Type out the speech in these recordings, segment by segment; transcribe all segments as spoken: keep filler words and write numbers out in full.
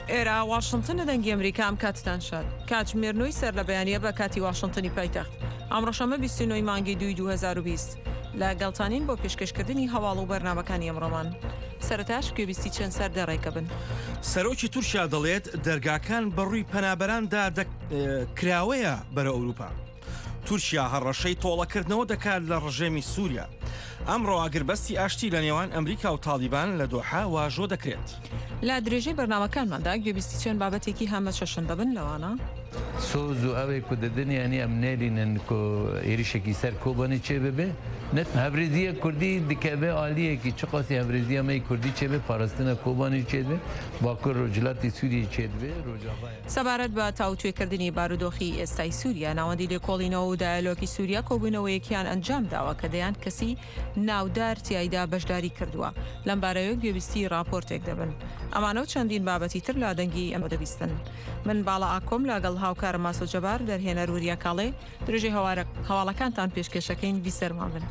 ئێرە واشنگتن لە دەنگی ئەمریکام کاتتان شاد کاتژمێرنەوەی سەر لە بەیانیە بە کاتی واشنگتنی پایتەخت ئەمڕۆشەمە بیست و نۆی مانگی دوی دوو هەزار و بیست لە گەڵتانین بۆ پێشکەشکردنی هەواڵ و بەرنامەکانی ئەمڕۆمان سەرەتاش گوێبیستی چەند سەر دەڕێکە بن. سەرۆکی تورکیا دەڵێت دەرگاکان بەڕووی پەنابەراندا کراوەیە بەرە ئەوروپا. تورکیا هەڕەشەی تۆڵەکردنەوە دەکات لە ڕژێمی سووریا. ئەمڕۆ ئاگربەستی ئاشتی لە نێوان ئەمریکا و تالیبان لە دۆحا واژۆ دەکرێت. لا درێژەی بەرنامەکانماندا گوێبیستی چەند بابەتێکی هەمە شەشن دەبن لەوانە سۆز و ئەوەی کو دەدنیانی ئەم نێرینن کۆ عێریشێکی سەر کۆبانی چێ ببێ نەت هەبرێزیە کوردی دکەبێ عالیەکی چ قاسی هەبرێزیە مەی کوردی چێ بێ پاراستنە کۆبانی چێ بێ باکوور ڕۆژلاتی سووری چێ بێ ڕۆژاوایە. سەبارەت بە تاوتوێکردنی بارودۆخی ئێستای سووریا ناوەندی لێکۆڵینەوە و دایالۆگی سووریا کۆبوونەوەیەکیان ئەنجام داوە کە دەیان کەسی ناودار تیایدا بەشداری کردووە لەم بارەیە گوێبیستی راپۆرتێک دەبن. ئەمانە و چەندین بابەتی تر لا دەنگی ئەمە دەبیستن. من باڵا ئاکۆم لەگەڵ هاوکارە ماسۆ جەبار دەرهێنەر ووریا کاڵێ درێژەی هەواڵەکانتان پێشکەشەکەین بیسەرمان بن.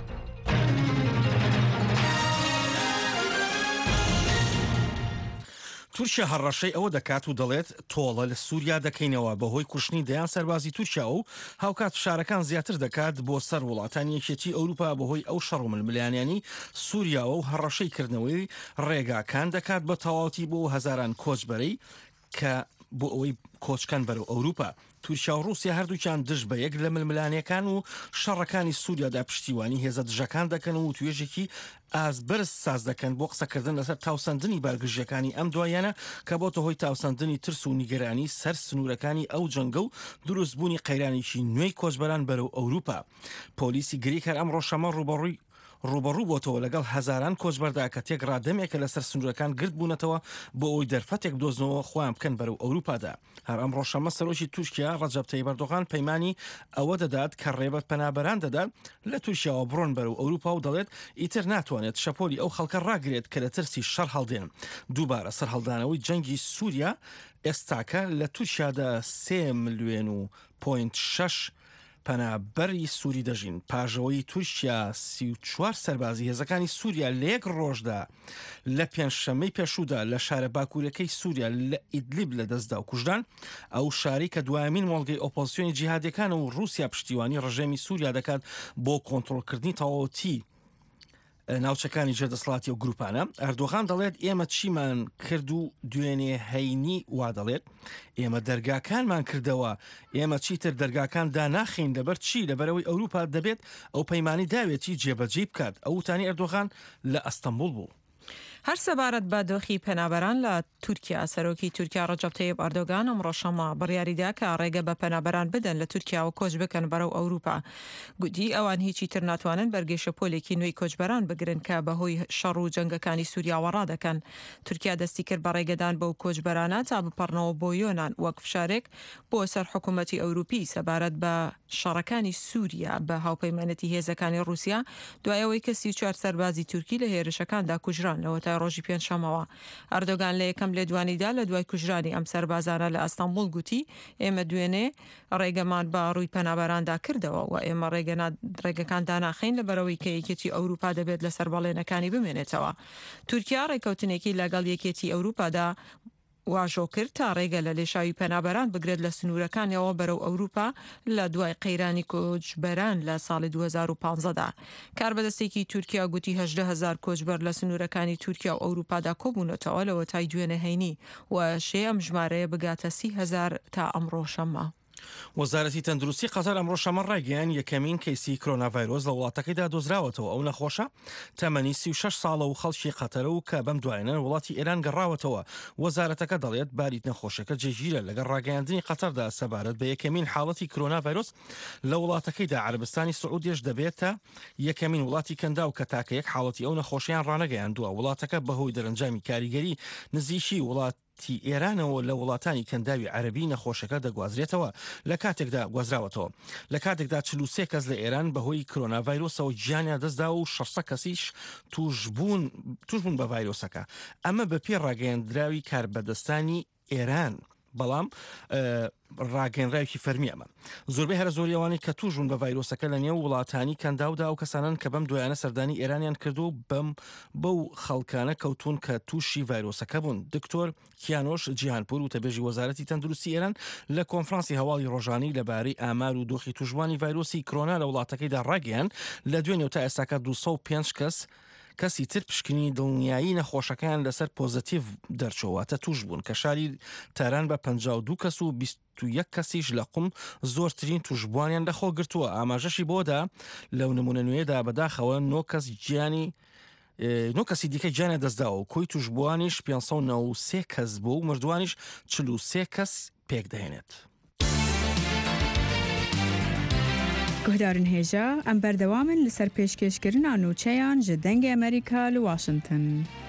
تورکیا هەڕەشەی ئەوە دەکات و دەڵێت تۆڵە لە سووریا دەکەینەوە بەهۆی کوشتنی دەیان سەربازی تورکیا و هاوکات فشارەکان زیاتر دەکات بۆ سەر وڵاتانی یەکێتی ئەوروپا بەهۆی ئەو شەڕ و ململانیانی سووریاوە و هەڕەشەی کردنەوەی ڕێگاکان دەکات بە تەواوەتی بۆ هەزاران کۆچبەرەی کە بۆ ئەوەی کۆچکان بەرەو ئەوروپا. تورکیا و رووسیا هەردووکیان دژ بە یەک لە ململانیەکان و شەڕەکانی سووریادا پشتیوانی هێزە دژەکان دەکەن و توێژێکی ئازبرز ساز دەکەن بۆ قسەکردن لەسەر تاوسەندنی بارگژیەکانی ئەم دوایانە کە بۆتە هۆی تاوسەندنی ترس و نیگەرانی سەر سنوورەکانی ئەو جەنگە و دروستبوونی قەیرانێکی نوێی کۆچبەران بەرەو ئەوروپا. پۆلیسی گریک هەر ئەمڕۆ شەمە ڕوبەڕووی ڕوبەڕوو بۆتەوە لەگەڵ هەزاران کۆچبەردا کە تێک ڕادەمێکە لەسەر سنوورەکان گرت بوونەتەوە بۆ ئەوی دەرفەتێک دۆزنەوە خۆیان بکەن بەرەو ئەوروپادا. هەر ئەم ڕۆژەمە سەرۆکی تورکیا ڕەجەب تەیب ئەردۆغان پەیمانی ئەوە دەدات کە ڕێبەت پەنابەران دەدات لە تورکیاوە بڕۆن بەرەو ئەوروپا و دەڵێت ئیتر ناتوانێت شەپۆلی ئەو خەڵکە ڕاگرێت کە لە ترسی شەڕ هەڵدێن. دووبارە سەرهەڵدانەوەی جەنگی سووریا ئێستاکە لە تورکیادا سێ ملیۆن و پۆینت شەش پەنابەری سووری دەژین. پاژەوەی تورکیا سی و چوار سەربازی هێزەکانی سووریا لە یەک ڕۆژدا لە پێنجشەمەی پێشوودا لە شارە باکوورەکەی سووریا لە ئیدلیب لە دەستدا و کوژدان. ئەو شاری کە دوایمین مۆڵگەی ئۆپۆزیسیۆنی جیهادیەکان و رووسیا پشتیوانی ڕژێمی سووریا دەکات بۆ کۆنتڕۆڵکردنی تەواوەتی ناوچەکانی جێدەسڵاتی و گروپانە. ئەردۆغان دەڵێت ئێمە چیمان کرد و دوێنێ هەینی وا دەڵێت ئێمە دەرگاکانمان کردەوە ئێمە چیتر دەرگاکان داناخین لەبەر چی لەبەرەوەی ئەوروپا دەبێت ئەو پەیمانی داوێتی جێبەجێ بکات. ئەو وتانی ئەردۆغان لە ئەستەمبول بوو. هەر سەبارەت بە دۆخی پەنابەران لە تورکیا سەرۆکی تورکیا ڕەجەب تەیب ئەردۆغان ئەمڕۆ شەمە بڕیاریدا کە ڕێگە بە پەنابەران بدەن لە تورکیا و کۆچ بکەن بەرەو ئەوروپا. گوتی ئەوان هیچی تر ناتوانن بەرگێشە پۆلێکی نوێی کۆچبەران بگرن کە بەهۆی شەڕ و جەنگەکانی سووریاوە ڕادەکەن. تورکیا دەستی کرد بە ڕێگەدان بەو کۆچبەرانە تا بپەڕنەوە بۆ یۆنان وەک فشارێک بۆ سەر حکوومەتی ئەوروپی سەبارەت بە شەڕەکانی سووریا بە هاوپەیمانەتی هێزەکانی رووسیا دوایەوەی کە سی و چوار سەربازی تورکی لە هێرشەکاندا کوژران لەوە تا ڕۆژی پێنجشەمەوە. ئەردۆغان لە یەکەم لێدوانیدا لە دوای کوژرانی ئەم سەربازانە لە ئەستەمبول گوتی ئێمە دوێنێ ڕێگەمان بە ڕووی پەنابەراندا کردەوە و ئێمە ڕێگەکان داناخین لەبەرەوەی کە یەکێتی ئەوروپا دەبێت لە سەربەڵێنەکانی بمێنێتەوە. تورکیا ڕێکەوتنێکی لەگەڵ یەکێتی ئەوروپادا واژۆ کرد تا ڕێگە لە لێشاوی پەنابەران بگرێت لە سنوورەکانەوە بەرەو ئەوروپا لە دوای قەیرانی کۆچبەران لە ساڵی دوو هەزار و پانزەدا. کاربەدەستێکی تورکیا گوتی هەژدە هەزار کۆچبەر لە سنوورەکانی تورکیا و ئەوروپادا کۆبوونەتەوە لەوە تای دوێنێ هەینی و شێ ئەم ژمارەیە بگاتە سی هەزار تا ئەمڕۆ شەمە. وەزارەتی تەندروستی قەتەر ئەمڕۆ شەمە ڕایگەیان یەکەمین کەیسی کۆرۆنا ڤایرۆس لە وڵاتەکەیدا دۆزراوەتەوە. ئەو نەخۆشە تەمەنی سی و شەش ساڵە و خەڵکی قەتەرە و کە بەم دوایەنە وڵاتی ئێران گەڕاوەتەوە. وەزارەتەکە دەڵێت باریت نەخۆشەکە جێگیرە لەگەڵ ڕاگەیاندنی قەتەردا سەبارەت بە یەکەمین حاڵەتی کۆرۆنا ڤایرۆس لە وڵاتەکەیدا. عەرەبستانی سعودیش دەبێتە یەکەمین وڵاتی کەندا و کە تاکە یەک حاڵەتی ئەو نەخۆشیان ڕانەگەیاندووە. وڵاتەکە بەهۆی دەرەنجامی کاریگەری نزیشی وڵات تی ئێرانەوە لە وڵاتانی کەنداوی عەرەبی نەخۆشەکە دەگوازرێتەوە لە کاتێکدا گوازراوەتەوە. لە کاتێکدا چل و سێ کەس لە ئێران بەهۆی کۆرۆنا ڤایرۆسەوە گیانیان دەستدا و شەشسەد کەسیش توشبوون توشبوون بە ڤایرۆسەکە. ئەمە بە پێ ڕاگەیاندراوی کاربەدەستانی ئێران بەڵام ڕاگەنراوی فەرمی ئەمە زۆربەی هەرە زۆریەوانی کە توژون بە ڤایرۆسەکە لە نێو وڵاتانی کەنداودا و کەسانن کە بەم دوایانە سەردانی ئێرانیان کردو بەم بەو خەڵکانە کەوتون کە تووشی ڤایرۆسەکە بوون. دکتۆر کیانۆش جیهانپور و تەبێژی وەزارەتی تەندروستی ئێران لە کۆنفرانسی هەواڵی ڕۆژانی لەبارەی ئامار و دۆخی توژبوانی ڤایرۆسی کۆرۆنا لە وڵاتەکەیدا ڕاگەیان لە دوێنێ تا ئێستاکە دووسەد و پێنج کەس کەسی تر پشکنی دڵنیایی نەخۆشەکان لەسەر پۆزتیڤ دەرچۆواتە توش بوون کە شاری تاران بە پەنجاو دوو کەس و بیست و یەک کەسیش لە قوم زۆرترین توشبوانیان لەخۆ گرتووە. ئاماژەشی بۆدا لەو نمونە نوێدا بەداخەوە نۆ کەس گیانی نۆ کەسی دیکە گیانە دەستداوە و کۆی توشبوانیش پێنجسەد و نۆ و سێ کەس بوو و مردوانیش چل و سێ کەس پێک دەهێنێت. گهدارن هێژە ئەم بەردەوامن لەسەر پێشکەشکردنا نوچەیان ji dengê Amerîka li Washington.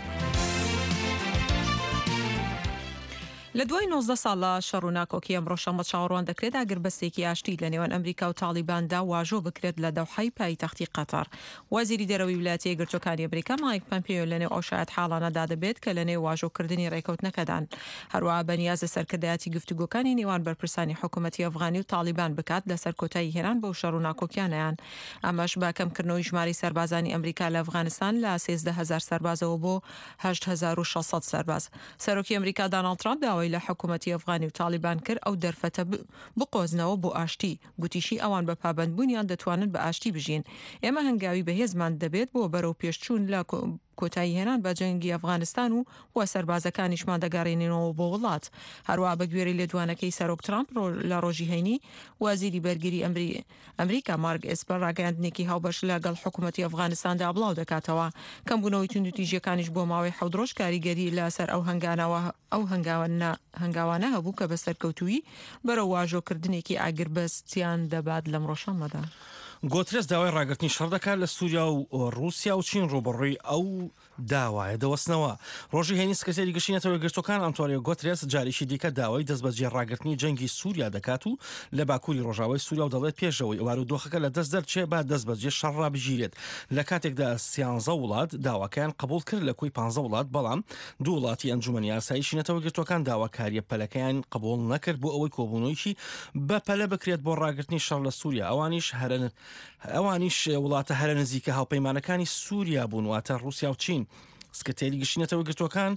لە دوای نۆزدە ساڵە شەڕ و ناکۆکی ئەمڕۆ شەمە چاوەڕوان دەکرێت ئاگربەستێکی ئاشتی لە نێوان ئەمریکا و تالیباندا واژۆ بکرێت لە دەوحەی پایتەختی قەتەر. وەزیری دەرەوەی ویلایەتە یەکگرتووەکانی ئەمریکا مایک پۆمپیۆ لە نێو ئەو شایەت حاڵانەدا دەبێت کە لە نێو واژۆکردنی ڕێکەوتنەکەدان. هەروەها بەنیازە سەرکردایەتی گفتوگۆکانی نێوان بەرپرسانی حکوومەتی ئەفغانی و تالیبان بکات لەسەر کۆتایی هێران بەو شەڕ و ناکۆکیانیان. ئەمەش بە کەمکردنەوەی ژماری سەربازانی ئەمریکا لە ئەفغانستان لە سێزدە هەزار سەربازەوە بۆ هەشت هەزار و شەشسەد سەرباز. سەرۆکی ئەمریکا داناڵد ترامپ داوای لە حکوومەتی ئەفغانی و تالیبان کرد ئەو دەرفەتە بقۆزنەوە بۆ ئاشتی. گوتیشی ئەوان بە پابەندبوونیان دەتوانن بە ئاشتی بژین. ئێمە هەنگاوی بەهێزمان دەبێت بۆ بەرەو پێشچوون لە کۆتایی هێنان بە جەنگی ئەفغانستان و وە سەربازەکانیشمان دەگەڕێنینەوە بۆ وڵات. هەروە بە گوێرەی لێدوانەکەی سەرۆک ترامپ لە ڕۆژی هەینی وەزیری بەرگری ئەمریکا مارک ئێسپەر ڕاگەیاندنێکی هاوبەش لەگەڵ حکوومەتی ئەفغانستاندا بڵاو دەکاتەوە. کەمبوونەوەی توندوتیژیەکانیش بۆ ماوەی حەوت ڕۆژ کاریگەری لەسەر ئەو هەنگانەوە ئەو هەنگاوانە هەبوو کە بە سەرکەوتووی بەرەو واژۆکردنێکی ئاگربەستیان دەبات لەم ڕۆژەمەدا. گۆترێس داوای ڕاگررتنی شەڕ دەکات لە سووریا و رووسیا و چین ڕوبڕووی ئەو داوایە دەوەستنەوە. ڕۆژی هێنی سکرتێری گەشتینەتەوە گرتوەکان ئەنتۆنیۆ گۆترێس جاریشی دیکە داوای دەست بەجێ ڕاگررتنی جەنگی سووریا دەکات و لە باکووری ڕۆژاوای سووریا و دەڵێت پێشەوەی ئەوار و دۆخەکە لە دەست دەرچێ با دەست بەجێ شەڕ بژیرێت. لە کاتێکدا سیانزە وڵات داواکەیان قبول کرد لە کوی پانزە وڵات، بەڵام دوو وڵاتی ئەنجومەنی یاسایی شینەتەوە گرتوەکان داواکاریە پەلەکەیان قبول نەکرد بۆ ئەوەی کۆبوونەوەیکی بە پەلە بکرێت بۆ ڕاگررتنی شەڕ لە سووریا. ئەوانیش هەرن ئەوانیش وڵاتە هەرە نزیکە هاوپەیمانەکانی سووریا بوون، واتە رووسیا و چین. سکرتێری گشتینەتەوە گرتوەکان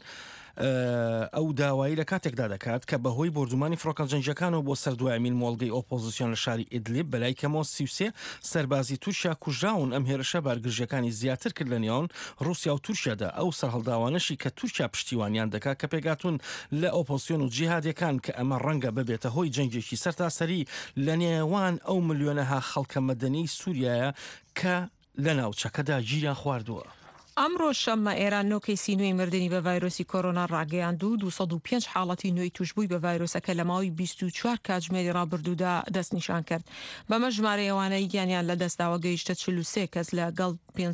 ئەو داوایی لە کاتێکدا دەکات کە بەهۆی بردومانی فڕۆکە جەنگیەکانەوە بۆ سەردوایەمین مۆڵگەی ئۆپۆزیسیۆن لە شاری ئیدلیب بەلای کەمەوە سی و سێ سەربازی تورکیا کوژراون. ئەم هێرشە بارگرژیەکانی زیاتر کرد لە نێوان رووسیا و تورکیادا. ئەو سەرهەڵداوانەشی کە تورکیا پشتیوانیان دەکات کە پێگاتون لە ئۆپۆزیسیۆن و جیهادیەکان کە ئەمە ڕەنگە ببێتە هۆی جەنگێکی سەرتاسەری لە نێوان ئەو ملیۆنەها خەڵکە مەدەنی سووریایە کە لە ناوچەکەدا گیریان خواردووە. ئەمڕۆ شەممە ئێران نۆ کەیسی نوێی مردنی بە ڤایرۆسی کۆرۆنا ڕاگەیاند و دووسەد و پێنج حاڵەتی نوێی توشبووی بە ڤایرۆسەکە لە ماوەی بیست و چوار کاتژمێری ڕابردوودا دەستنیشان کرد. بەمە ژمارە ئەوانەی گیانیان لە دەستداوە گەیشتە چل و سێ کەس لەگەڵ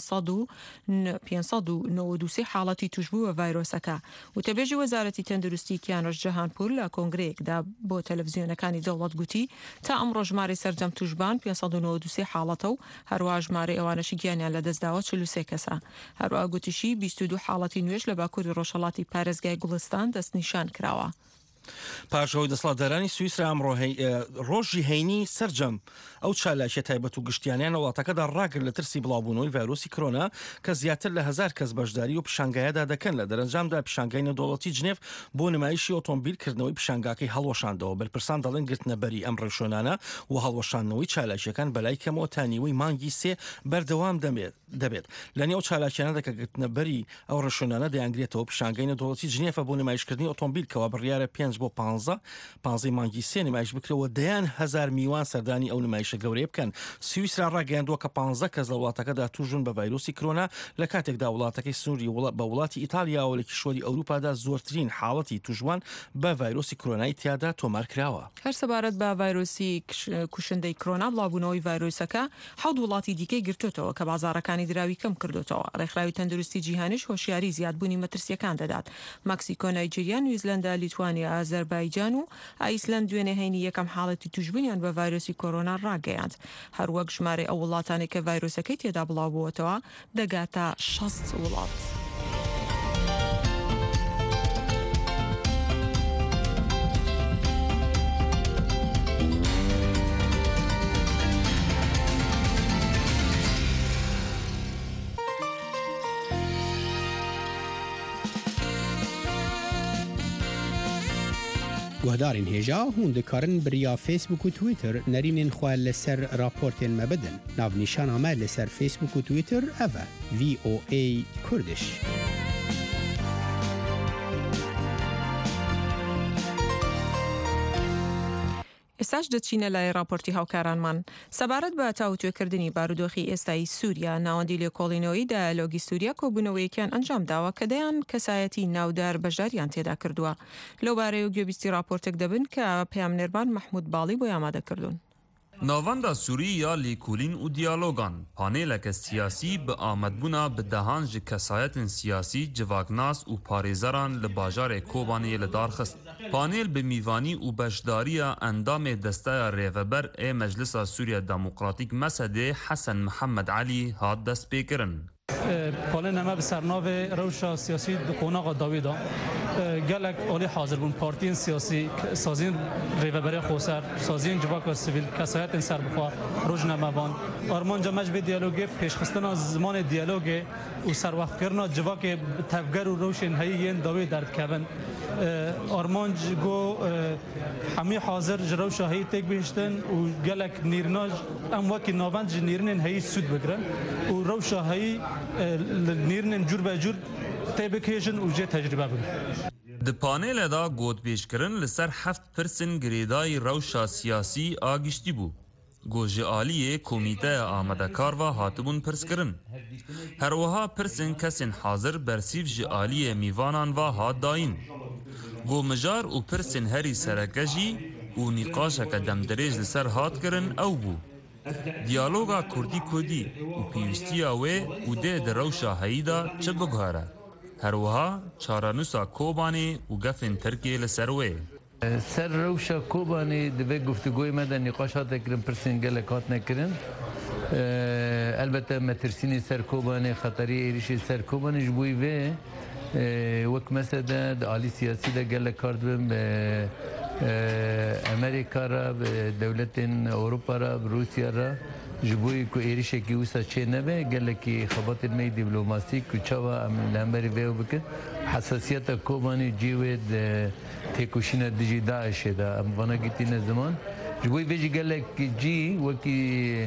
پێنجسەد و نۆ و سێ حاڵەتی توشبوو بە ڤایرۆسەکە. وتەبێژی وەزارەتی تەندروستی کیانۆش جەهانپور لە کۆنگرەیەکدا بۆ تەلەڤیزیۆنەکانی دەوڵەت گوتی تا ئەمڕۆ ژمارەی سەرجەم توشبان پێنجسەد و نۆ و سێ حاڵەتە و هەروە ژمارەی ئەوانەشی گیانیان لە دەستداوە چل و سێ کەسە. هەروە گوتیشی بیست و دوو حاڵەتی نوێش لە باکووری ڕۆژهەڵاتی پارێزگای گوڵستان دەستنیشان کراوە. پاشەوەی دەسەڵاتدارانی سوئیسرا ئەمڕۆ ڕۆژی هەینی سەرجەم ئەو چالاکیە تایبەت و گشتیانیان وڵاتەکەدا ڕاگرت لە ترسی بڵاوبوونەوەی ڤایرۆسی کۆرۆنا کە زیاتر لە هەزار کەس بەشداری و پیشانگایەدا دەکەن. لە دەرەنجامدا پیشانگای نەدەوڵەتی جنێڤ بۆ نمایشی ئۆتۆمبیلکردنەوەی پیشانگاکەی هەڵوەشاندەوە. بەرپرسان دەڵێن گرتنەبەری ئەم ڕێشۆنانە و هەڵوەشاندنەوەی چالاکیەکان بەلای کەمەوە تا نیوەی مانگی سێ بەردەوام دەبێت. لە نێو چالاکیانەدا کە گرتنەبەری ئەو ڕێشۆنانە دەیانگرێتەوە پیشانگای نەدەوڵەتی جنێڤ بۆ نمایشکردنی ئۆتۆمبیل کەوا بڕیارە پێنج بۆ پانزە پانزەی مانگی سێ نمایش بکرەوە دەیان هەزار میوان سەردانی ئەو نمایشە گەورەیە بکەن. سوئیسرا ڕاگەیاندووە کە پانزە کەس لە وڵاتەکەدا توژون بە ڤایرۆسی کۆرۆنا لە کاتێکدا وڵاتەکەی سنووری بە وڵاتی ئیتالیاوە لە کیشوەری ئەوروپادا زۆرترین حاڵەتی توژوان بە ڤایرۆسی کۆرۆنای تیادا تۆمار کراوە. هەر سەبارەت بە ڤایرۆسی کوشندەی کۆرۆنا بڵاوبوونەوەی ڤایرۆسەکە حەوت وڵاتی دیکەی گرتوتەوە کە بازاڕەکانی دراوی کەم کردوتەوە. ڕێکخراوی تەندروستی جیهانیش هۆشیاری زیادبوونی مەترسیەکان دەدات. مەکسیکۆ، نایجێریا، نیوزیلەندا، لیتوانیا، ئازەربایجان و ئایسلەند دوێنێ هەینی یەکەم حاڵەتی توشبوونیان بە ڤایرۆسی کۆرۆنا ڕاگەیاند. هەروەک ژمارەی ئەو وڵاتانی کە ڤایرۆسەکەی تێدا بڵاوبووەتەوە دەگاتە شەست وڵات. گهدارین هێژا هون دikarin biriya Facebook û Twitter nerînên xwe li ser raportên me bidin. Navnîşana me li ser Facebook û Twitter ev e V O A Kurdish. ئێستاش دەچینە لای راپۆرتی هاوکارانمان سەبارەت بە تاوتوێکردنی بارودۆخی ئێستایی سووریا ناوەندی لێکۆڵینەوەی دایالۆگی سووریا کۆبوونەوەیەکیان ئەنجام داوە کە دەیان کەسایەتی ناودار بەشداریان تێدا کردووە لەو بارەیە و گوێبیستی راپۆرتێک دەبن کە پەیامنێربان محمود باڵی بۆ ئامادەکردوون. ناوەندا سووریا لێکۆلین و دیالۆگان پانێلەکە سیاسی بە ئامادبوونا بدەهان ji kesayetên siyasî civaknas û parêzeran li bajarê Kobaniyê li darxist. Panêl bi mîvanî û beşdariya endamê desteya rêveber ê Meclisa Sûriya Demokratîk Mesedê Hesen Mihemed Elî hat destpêkirin. پالن همه به سرناو روشا سیاسی قوناغ داویدا گلک اولی حاضر بون پارتین سیاسی سازین ریوبری خوسر سازین جواک سیویل کسایت سر بخوا روز نموان آرمان جمعش به دیالوگ پیشخستنا زمان دیالوگ و سر وقت کردن جواک تفگر و روشن هایی داوی درد کردن آرمان گو همه حاضر جروشا هایی تک بهشتن و گلک نیرناج ام وکی ناوند نیرنن هایی سود بگرن و روشا هایی نیرنن جور به جور تبکیشن و جه تجربه بگرن. د پانیل دا گود پیشکرن لسر هفت پرسن گریدای روشا سیاسی آگشتی بو. گوژه آلیه کمیته آمده کار و هاتبون پرس کرن. هر وها پرسن کسین حاضر برسیف جه آلیه میوانان و هات داین. گو مجار و پرسن هری سرکجی و نقاشه که دمدریج لسر هات کرن او بو. دیالوگا کردی کردی و پیوستیا وی و ده در روشا هاییدا چه بگهاره. هر وها چارانوسا کوبانی و گفن ترکیه لسر وی. سر روشا کوبانی دوی گفتگوی مدن نقاشات کرن پرسین گلکات نکرن البته مترسینی سر کوبانی خطری ایریشی سر کوبانی جبوی وی وک مثلا عالی سیاسی ده گلکارد بیم به امریکا را به دولت اروپا را به روسیا را جبوی کو ایریشه کی وسا چه نبه گلکی خبات می دیپلماسی کو چوا لامبری ویو بکن حساسیت کوبانی جیود تکوشین دیجی داعش ده ام وانا گیتین زمان جبوی ویجی گلکی جی وکی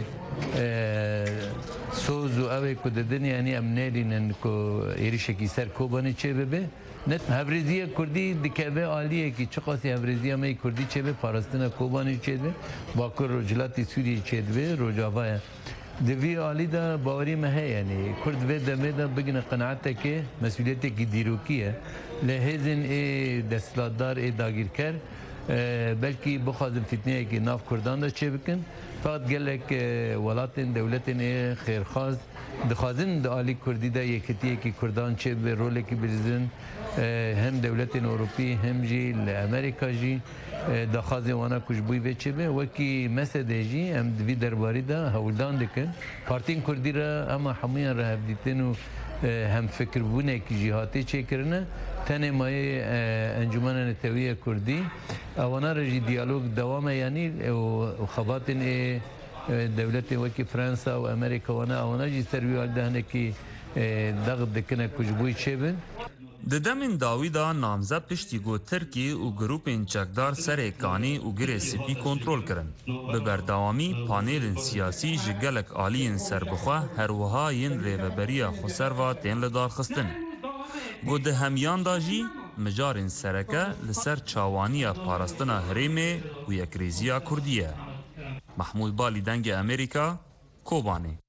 سوز و اوی کو ددن یعنی ام نیرینن کو ایریشه کی سر کوبانی چه ببه نت هبریزی کردی دکبه عالیه کی چقاسی هبریزی می کردی چه به پاراستنا کوبانی چه به باکر رجلاتی سوریه چه به رجاوا دوی عالی دا باوری مه یعنی کرد و دمه دا بگن قناعت که مسئولیت کی دیروکیه لهزن ای دستلاتدار ای داگیر کر بلکی بخوادم فتنه کی ناف کردان دا چه بکن فقط گلک ولاتن دولتن ای خیرخواز دخوازن دا عالی کردی دا یکتیه کی کردان چه به رول کی بریزن هم دولت اروپی هم جی امریکا جی دخوازن وانا کش بوی و چه به وکی مسده جی هم دوی درباری دا هولدان دکن پارتین کردی را اما حمیان را هفدیتن و هم فکر بونه کی جهاتی چه کرنه تنه مای انجمن نتویه کردی اوانا را جی دیالوگ دوامه یعنی و خباتن دولت وکی فرانسا و امریکا وانا اوانا جی سرویال دهنه کی دغد دکنه کش بوی چه به د دمن داویدا نامزد پشتی گو ترکی و گروپین چکدار سر کانی و گره سپی کنترول کرن. به بردوامی پانیل سیاسی جگلک آلین سر بخواه هر وها ین ریوبریا خسر و تین لدار خستن. گو ده همیان داجی مجارین سرکه لسر چاوانیا پارستنا هریمه و یکریزیا کردیه. محمود بالی دنگ امریکا، کوبانی.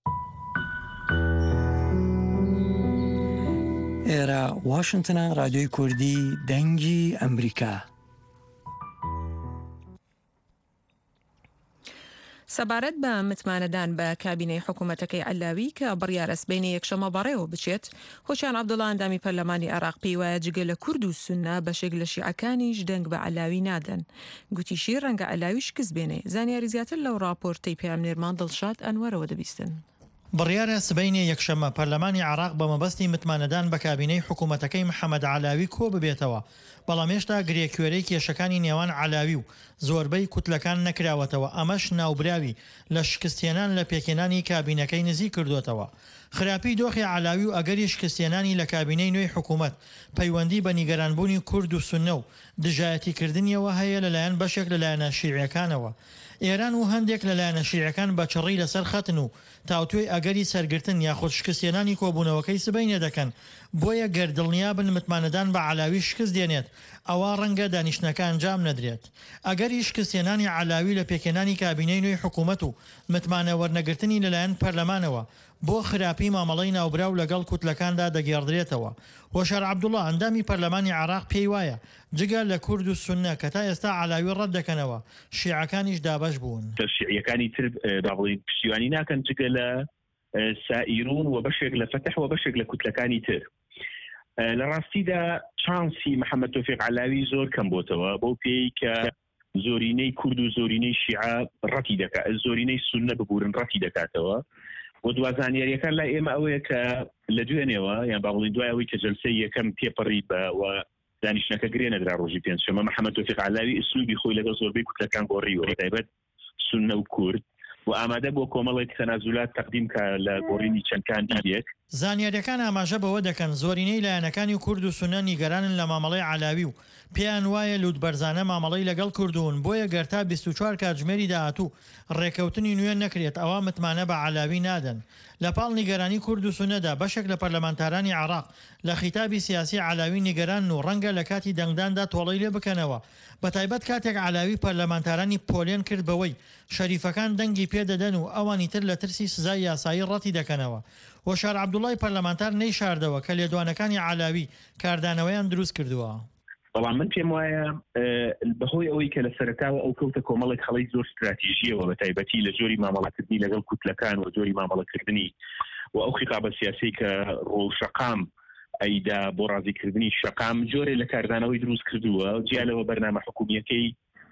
ئێرە واشنگتنە رادیۆی کوردی دەنگی ئەمریکا. سەبارەت بە متمانەدان بە کابینەی حکوومەتەکەی عەلاوی کە بڕیارە سبەینی یەکشەمە بەڕێوە بچێت، هۆشیان عەبدوڵڵا ئەندامی پەرلەمانی عێراق پێی وایە جگە لە کورد و سونە بەشێک لە شیعەکانیش دەنگ بە عەلاوی نادەن. گوتیشی ڕەنگە عەلاوی شکست بێنێ. زانیاری زیاتر لەو راپۆرتەی پەیامنێرمان دڵشاد ئەنوەرەوە دەبیستن. بڕیارە سبەینی یەکشەمە پەرلەمانی عێراق بە مەبەستی متمانەدان بە کابینەی حکوومەتەکەی محەممەد عەلاوی کۆ ببێتەوە، بەڵام هێشتا گرێکوێرەی کێشەکانی نێوان عەلاوی و زۆربەی کوتلەکان نەکراوەتەوە، ئەمەش ناوبراوی لە شکستێنان لە پێکێنانی کابینەکەی نزیک کردوێتەوە. خراپی دۆخی علاوی و ئەگەری شکستێنانی لە کابینەی نوێی حکوومەت پەیوەندی بە نیگەرانبوونی کورد و سونە و دژایەتیکردنیەوە هەیە لەلایەن بەشێک لەلایەنە شیعیەکانەوە. ئێران و هەندێک لەلایەنە شیعیەکان بە چڕی لەسەر خەتن و تاوتوێی ئەگەری سەرگرتن یاخود شکستێنانی کۆبوونەوەکەی سبەینێ دەکەن. بۆیە گەردڵنیا بن متمانەدان بە علاوی شکست دێنێت ئەوە ڕەنگە دانیشتەکە ئەنجام نەدرێت. ئەگەری شکستێنانی علاوی لە پێکێنانی کابینەی نوێی حکوومەت و متمانە وەرنەگرتنی لەلایەن پەرلەمانەوە بۆ خراپی مامەڵەی ناوبراو لەگەڵ کوتلەکاندا دەگێڕدرێتەوە. هۆشار عەبدوڵڵا ئەندامی پەرلەمانی عێراق پێی وایە جگە لە کورد و سونە کە تا ئێستا علاوی ڕەت دەکەنەوە شیعەکانیش دابەش بوون. شیعەکانی تر باڵی پشتیوانی ناکەن جگە لە سائیرون و بەشێک لە فتح و بەشێک لە کوتلەکانی تر. لە ڕاستیدا چانسی محەممەد تۆفیق علاوی زۆر کەم بۆتەوە بۆ پێی کە زۆرینەی کورد و زۆرینەی شیعە ڕەتی دەکات، زۆرینەی سونە ببورن ڕەتی دەکاتەوە. و دوازانیاریەکان لای ئێمە ئەوەیە کە لە دوێنێەوە یان باڵی دوای ئەوەی کە جەلسەی یەکەم تێپەڕی بەوە دانیشتەکە گرێ نەدرا ڕۆژی پێنجشەمە محەممەد تۆفیق علاوی ئوسلوبی خۆی لەگەڵ زۆربەی کوتلەکان گۆڕیوە تایبەت سونە و کورد و ئامادە بۆ کۆمەڵێک تەنازولات تەقدیم کە لە گۆڕینی چەند کاندیدێک. زانیاریەکان ئاماژە بەوە دەکەن زۆرینەی لایەنەکانی کورد و سونە نیگەرانن لە مامەڵەی علاوی و پێیان وایە لووتبەرزانە مامەڵەی لەگەڵ کردوون بۆیە گەرتا بیست و چوار کاتژمێری داهاتوو ڕێکەوتنی نوێ نەکرێت ئەوە متمانە بە علاوی نادەن. لە پاڵ نیگەرانی کورد و سونەدا بەشێک لە پەرلەمانتارانی عێراق لە خیتابی سیاسی علاوی نیگەران و ڕەنگە لە کاتی دەنگداندا تۆڵەی لێ بکەنەوە بە تایبەت کاتێک علاوی پەرلەمانتارانی پۆلێن کرد بەوەی شەریفەکان دەنگی پێدەدەن و ئەوانی تر لە ترسی سزای یاسایی ڕەتی دەکەنەوە. هۆشار عەبدوڵڵای پەرلەمانتار نەیشاردەوە کە لێدوانەکانی علاوی کاردانەوەیان دروست کردووە. بەڵام من پێم وایە بەهۆی ئەوەی کە لە سەرتاوە ئەو کەوتە کۆمەڵێک خەڵی زۆر استراتیژیەوە بە تایبەتی لە جۆری مامەڵەکردنی لەگەڵ کوتلەکان و جۆری مامەڵەکردنی و ئەو خیتابە سیاسی کە ڕۆشەقام ئەیدا بۆ ڕازیکردنی شەقام جۆرێ لە کاردانەوەی دروست کردووە جیالەوە بەرنامە حکوومیەکەی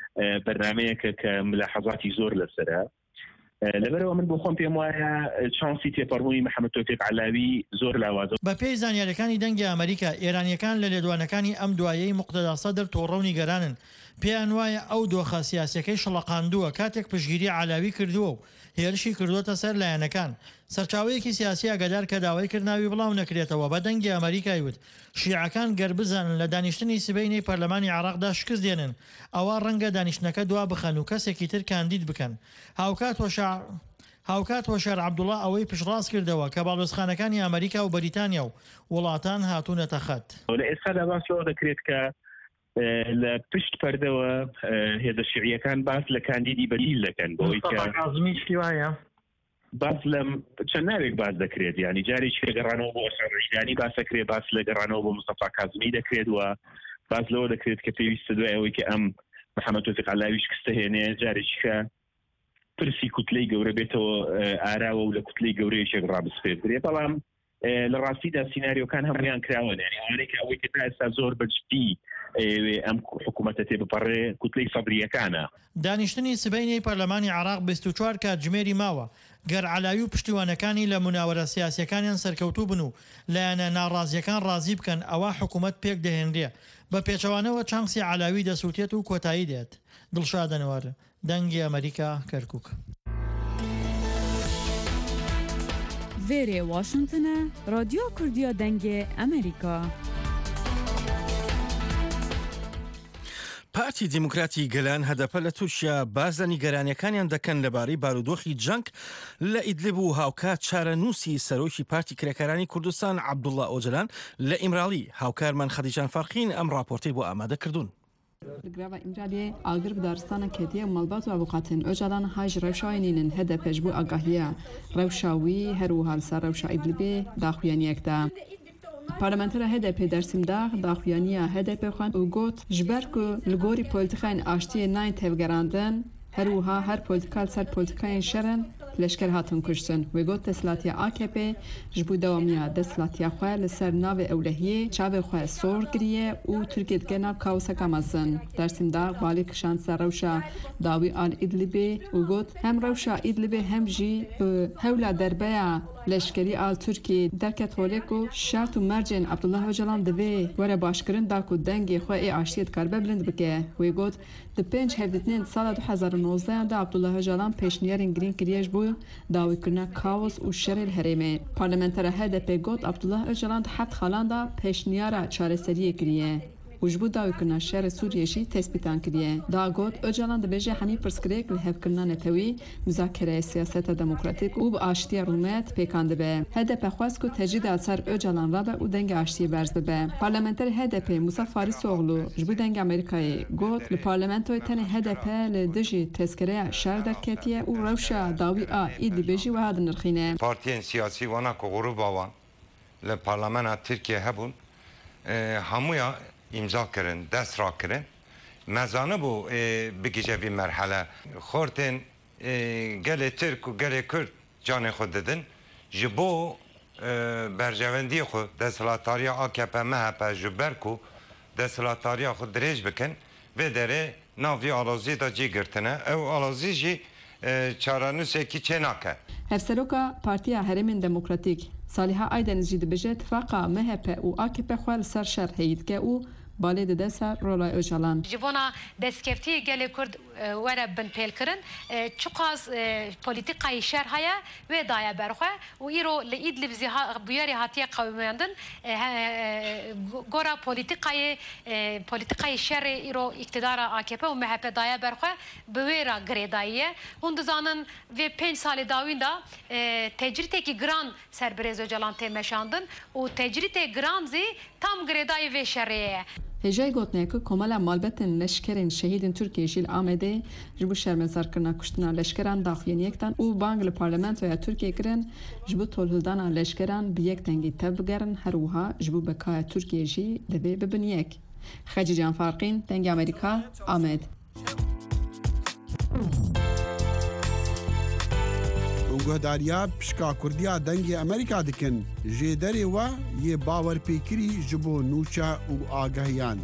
بەرنمەیەکە کە ملاحەزاتی زۆر لەسەرە. لەبەرەوە من بۆ خۆم پێم وایە چانسی تێپەڕبوونی محەممەد تۆفیق علاوی زۆر لاوازە. بە پێی زانیاریەکانی دەنگی ئەمریکا ئێرانیەکان لە لێدوانەکانی ئەم دوایەی موقتەدا سەدر تۆڕە و نیگەرانن پێیان وایە ئەو دۆخە سیاسەکەی شڵەقاندووە کاتێک پشگیری علاوی کردووە و هێرشی کردوتە سەر لایەنەکان. سەرچاوەیەکی سیاسی ئەگەدار کە داوای کردناوی بڵاو نەکرێتەوە بە دەنگی ئەمریکای وت شیعەکان گەر بزانن لە دانیشتنی سبەینەی پەرلەمانی عێراقدا شکست دێنن ئەوە ڕەنگە دانیشتنەکە دوا بخەن و کەسێکی تر کاندید بکەن. هاوکات وەشار هاوکات هۆشار عەبدوڵڵا ئەوەی پشتڕاست کردەوە کە باڵۆزخانەکانی ئەمریکا و بەریتانیا و وڵاتان هاتوونەتە خەت. لە ئێستادا باسەوە دەکرێت کە لە پشت پەردەوە هێزە شیعیەکان باس لە کاندیدی بەدیل دەکەن بۆی کە وایە باس لە چەند ناوێک باز دەکرێت ینی جارێکی لەگەڕانەوە بۆ ئەسەرڕیدانی باس دەکرێت باس لەگەڕانەوە بۆ مستەفا کازمی دەکرێت و باس لەوە دەکرێت کە پێویستە دوای ئەوەی کە ئەم محەممەد تۆفیق علاوی شکستە هێنێ جارێکی کە پرسی کوتلەی گەورە بێتەوە ئاراوە و لە کوتلەی گەورەیەکێک ڕابسپێت درێ. بەڵام لە ڕاستیدا سیناریۆکان هەمویان کراوە ئەوانەی کە ئەوەی کە تا ئێستا زۆر بەجددی ئەم حکوومەتە تێبپەڕێ کوتلەی سەدریەکانە. دانیشتنی سبەینەی پەرلەمانی عێراق بیست و چوار کاتژمێری ماوە گەر علاوی و پشتیوانەکانی لە مناوەرە سیاسیەکانیان سەرکەوتوو بن و لایەنە ناڕازیەکان ڕازی بکەن ئەوە حکوومەت پێک دەهێنرێ بە پێچەوانەوە چانسی علاوی دەسووتێت و کۆتایی دێت. دڵشادەنەوەر دەنگی ئەمریکا کەرکووک. وێرێ واشنگتنە رادیۆ کوردیە دەنگێ ئەمریکا. پارتی دیموکراتی گەلان هەدەپە لە تورکیا باز لە نیگەرانیەکانیان دەکەن لەبارەی بارودۆخی جەنگ لە ئیدلیب و هاوکات چارەنووسی سەرۆکی پارتی کرێکارانی کوردستان عەبدوڵڵا ئۆجەلان لە ئیمراڵی هاوکارمان خەدیجان فەرقین ئەم راپۆرتەی بۆ ئامادە کردوون. Grava İmralı'ya algır bir daristana kediye malbat ve avukatın Öcalan haj revşayninin hedefeş bu agahiya revşawi heru halsa revşa İdlib'e daxuyaniyekta. Parlamentera H D P dersimda daxuyaniya H D P xan u got jber ku ligori politikayn aştiye nine tevgerandın heruha her politikal ser politikayn şeren leşker hatın kuşsun ve got teslatiya A K P jbu devamiya deslatiya xwe li ser navê ewlehiyê çavê xwe sor kiriye û Tirkiye dike nav kaoseka mezin. Dersimda balê kişand ser rewşa dawî al İdlibê û got hem rewşa İdlibê hem jî bi hewla derbeya leşkerî al Tirkiye derket holê ku şert û mercên Abdullah Öcalan divê were başkirin da ku dengê xwe ê aştiyê dikarbe bilind bike. Wê got di pênc hevdîtinên sala du hezar û nozdeyan de Abdullah Öcalan pêşniyarên girîn kiriye ji bo ku dawîkirina kaos û şerê herêmê. Parlamentera H D P got Abdullah Öcalan heft xalan da pêşniyara çareseriyê kiriye. û ji bo dawîkirina şerê Sûriyê jî tespîtan kiriye. Da got Öcalan dibêje hemî pirsgirêk li hevkirina netewî, müzakereyê siyaseta demokratîk û bi aştiya rûmet pêkan dibe. H D P xwest ku tecrîda ser Öcalan rabe û dengê aştiyê berz bibe. Parlamenterê H D P Musa Farîsoğlu ji bo dengê Amerîkayê got li parlamentoyê tenê H D P li dijî tezkereya şer derketiye û rewşa dawî a Îdlibê jî wiha dinirxîne. Partiyên siyasî wana ku grupa wan li parlamenta Tirkiye hebûn hemûya imza kirin, dest rakirin. Mezanı bu bigîje vî merhele. Xortên gelê Tirk û gelê Kurd canê xwe didin. Ji bo berjewendiyê xwe desthilatariya A K P M H P ji ber ku desthilatariya xwe dirêj bikin vê derê nav vî alozî da cî girtine. Ew alozî jî çarenûsekî çê nake. Hevseroka Partiya Herêmên Demokratîk Saliha Aydeniz jî dibêje tifaka M H P û A K P xwe li ser şer heyî dike û balê dide ser Rolay Öcalan. Ji bona destkeftiyê gelê Kurd were bin pêlkirin çiqas polîtîkayê şer heye wê daye berxwe û îro li Îdlib bûyerê hatiye qewmiyandin gora polîtîkayê polîtîkayê şerê îro îktidara A K P û M H P daye berxwe bi wê re girêdayiye. Hûn dizanin vê pênc salê dawîn da tecrîtekî giran ser Birêz Öcalan tê meşandin û tecrîtê giran zî tam girêdayê vê şerê ye. Hêjayê gotinê ku komela malbetên leşkerên şehîdên Tirkiyê jî li Amedê ji bo şermezarkirina kuştina leşkeran daxuyaniyektan û bang li parlamentoya Tirkiyê kirin ji bo tolhildana leşkeran bi yek dengî tev bigerin her wiha ji bo bekaya Tirkiyê jî divê bibin yek. Xecî Can Farqîn, Dengê Amerîka, Amed. Guhdariya pişka Kurdiya dengê Amerîka dikin jê derê we yê bawerpêkirî ji bo nûça û agahiyan.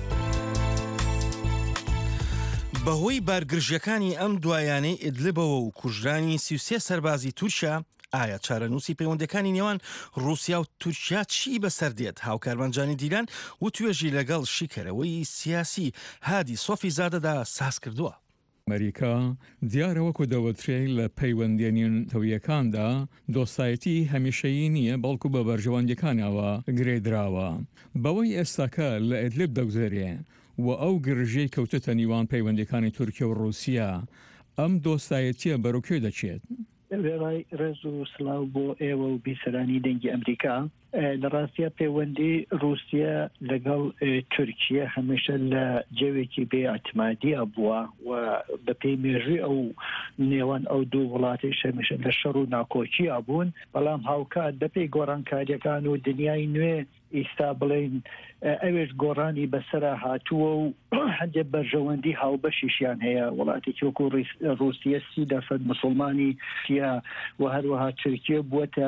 بەهۆی بارگرژیەکانی ئەم دوایانەی ئیدلبەوە و کوژرانی سی و سێ سەربازی تورکیا ئایا چارەنووسی پەیوەندەکانی نێوان رووسیا و تورکیا چی بەسەردێت؟ هاوکاربانجانی دیران و توێژی لەگەڵ شیکەرەوەی سیاسی هادی سۆفی زادەدا ساز کردووە. ئەمریکا دیارە وەکو دەوترێ لە پەیوەندێنین تەویەکاندا دۆستایەتی هەمیشەیی نییە بەڵکو بە بەرژەوەندەکانەوە گرێدراوە. بەوەی ئێستاکە لە ئیدلب دەگوزارێ و ئەو گرژەی کەوتتە نیوان پەیوەندەکانی تورکیا و رووسیا ئەم دۆستایەتیە بەرەوکوێ دەچێت. وێڕای ڕێز و سلااو بۆ ئێوە و بیسەرانی دەنگی ئەمریکا لە ڕاستیە پەیوەندی رووسیا لەگەڵ تورکیە هەمیشە لە جێوێکی بێئەتمادیە بووە و بە پێی مێژووی ئەو نێوان ئەو دوو وڵاتی هەمیشە لە شەڕ و ناکۆچیە بوون بەڵام هاوکات بەپێی گۆڕانکاریەکان و دنیای نوێ ئیستا بڵێن ئەوێش گۆڕانی بەسرە هاتووە و هەندێک بەرژەوەندی هاوبەشیشیان هەیە وڵاتێکی وەکو رووسیا سی دەسەد مسلمانی سیا و هەروەها تورکیە بووەتە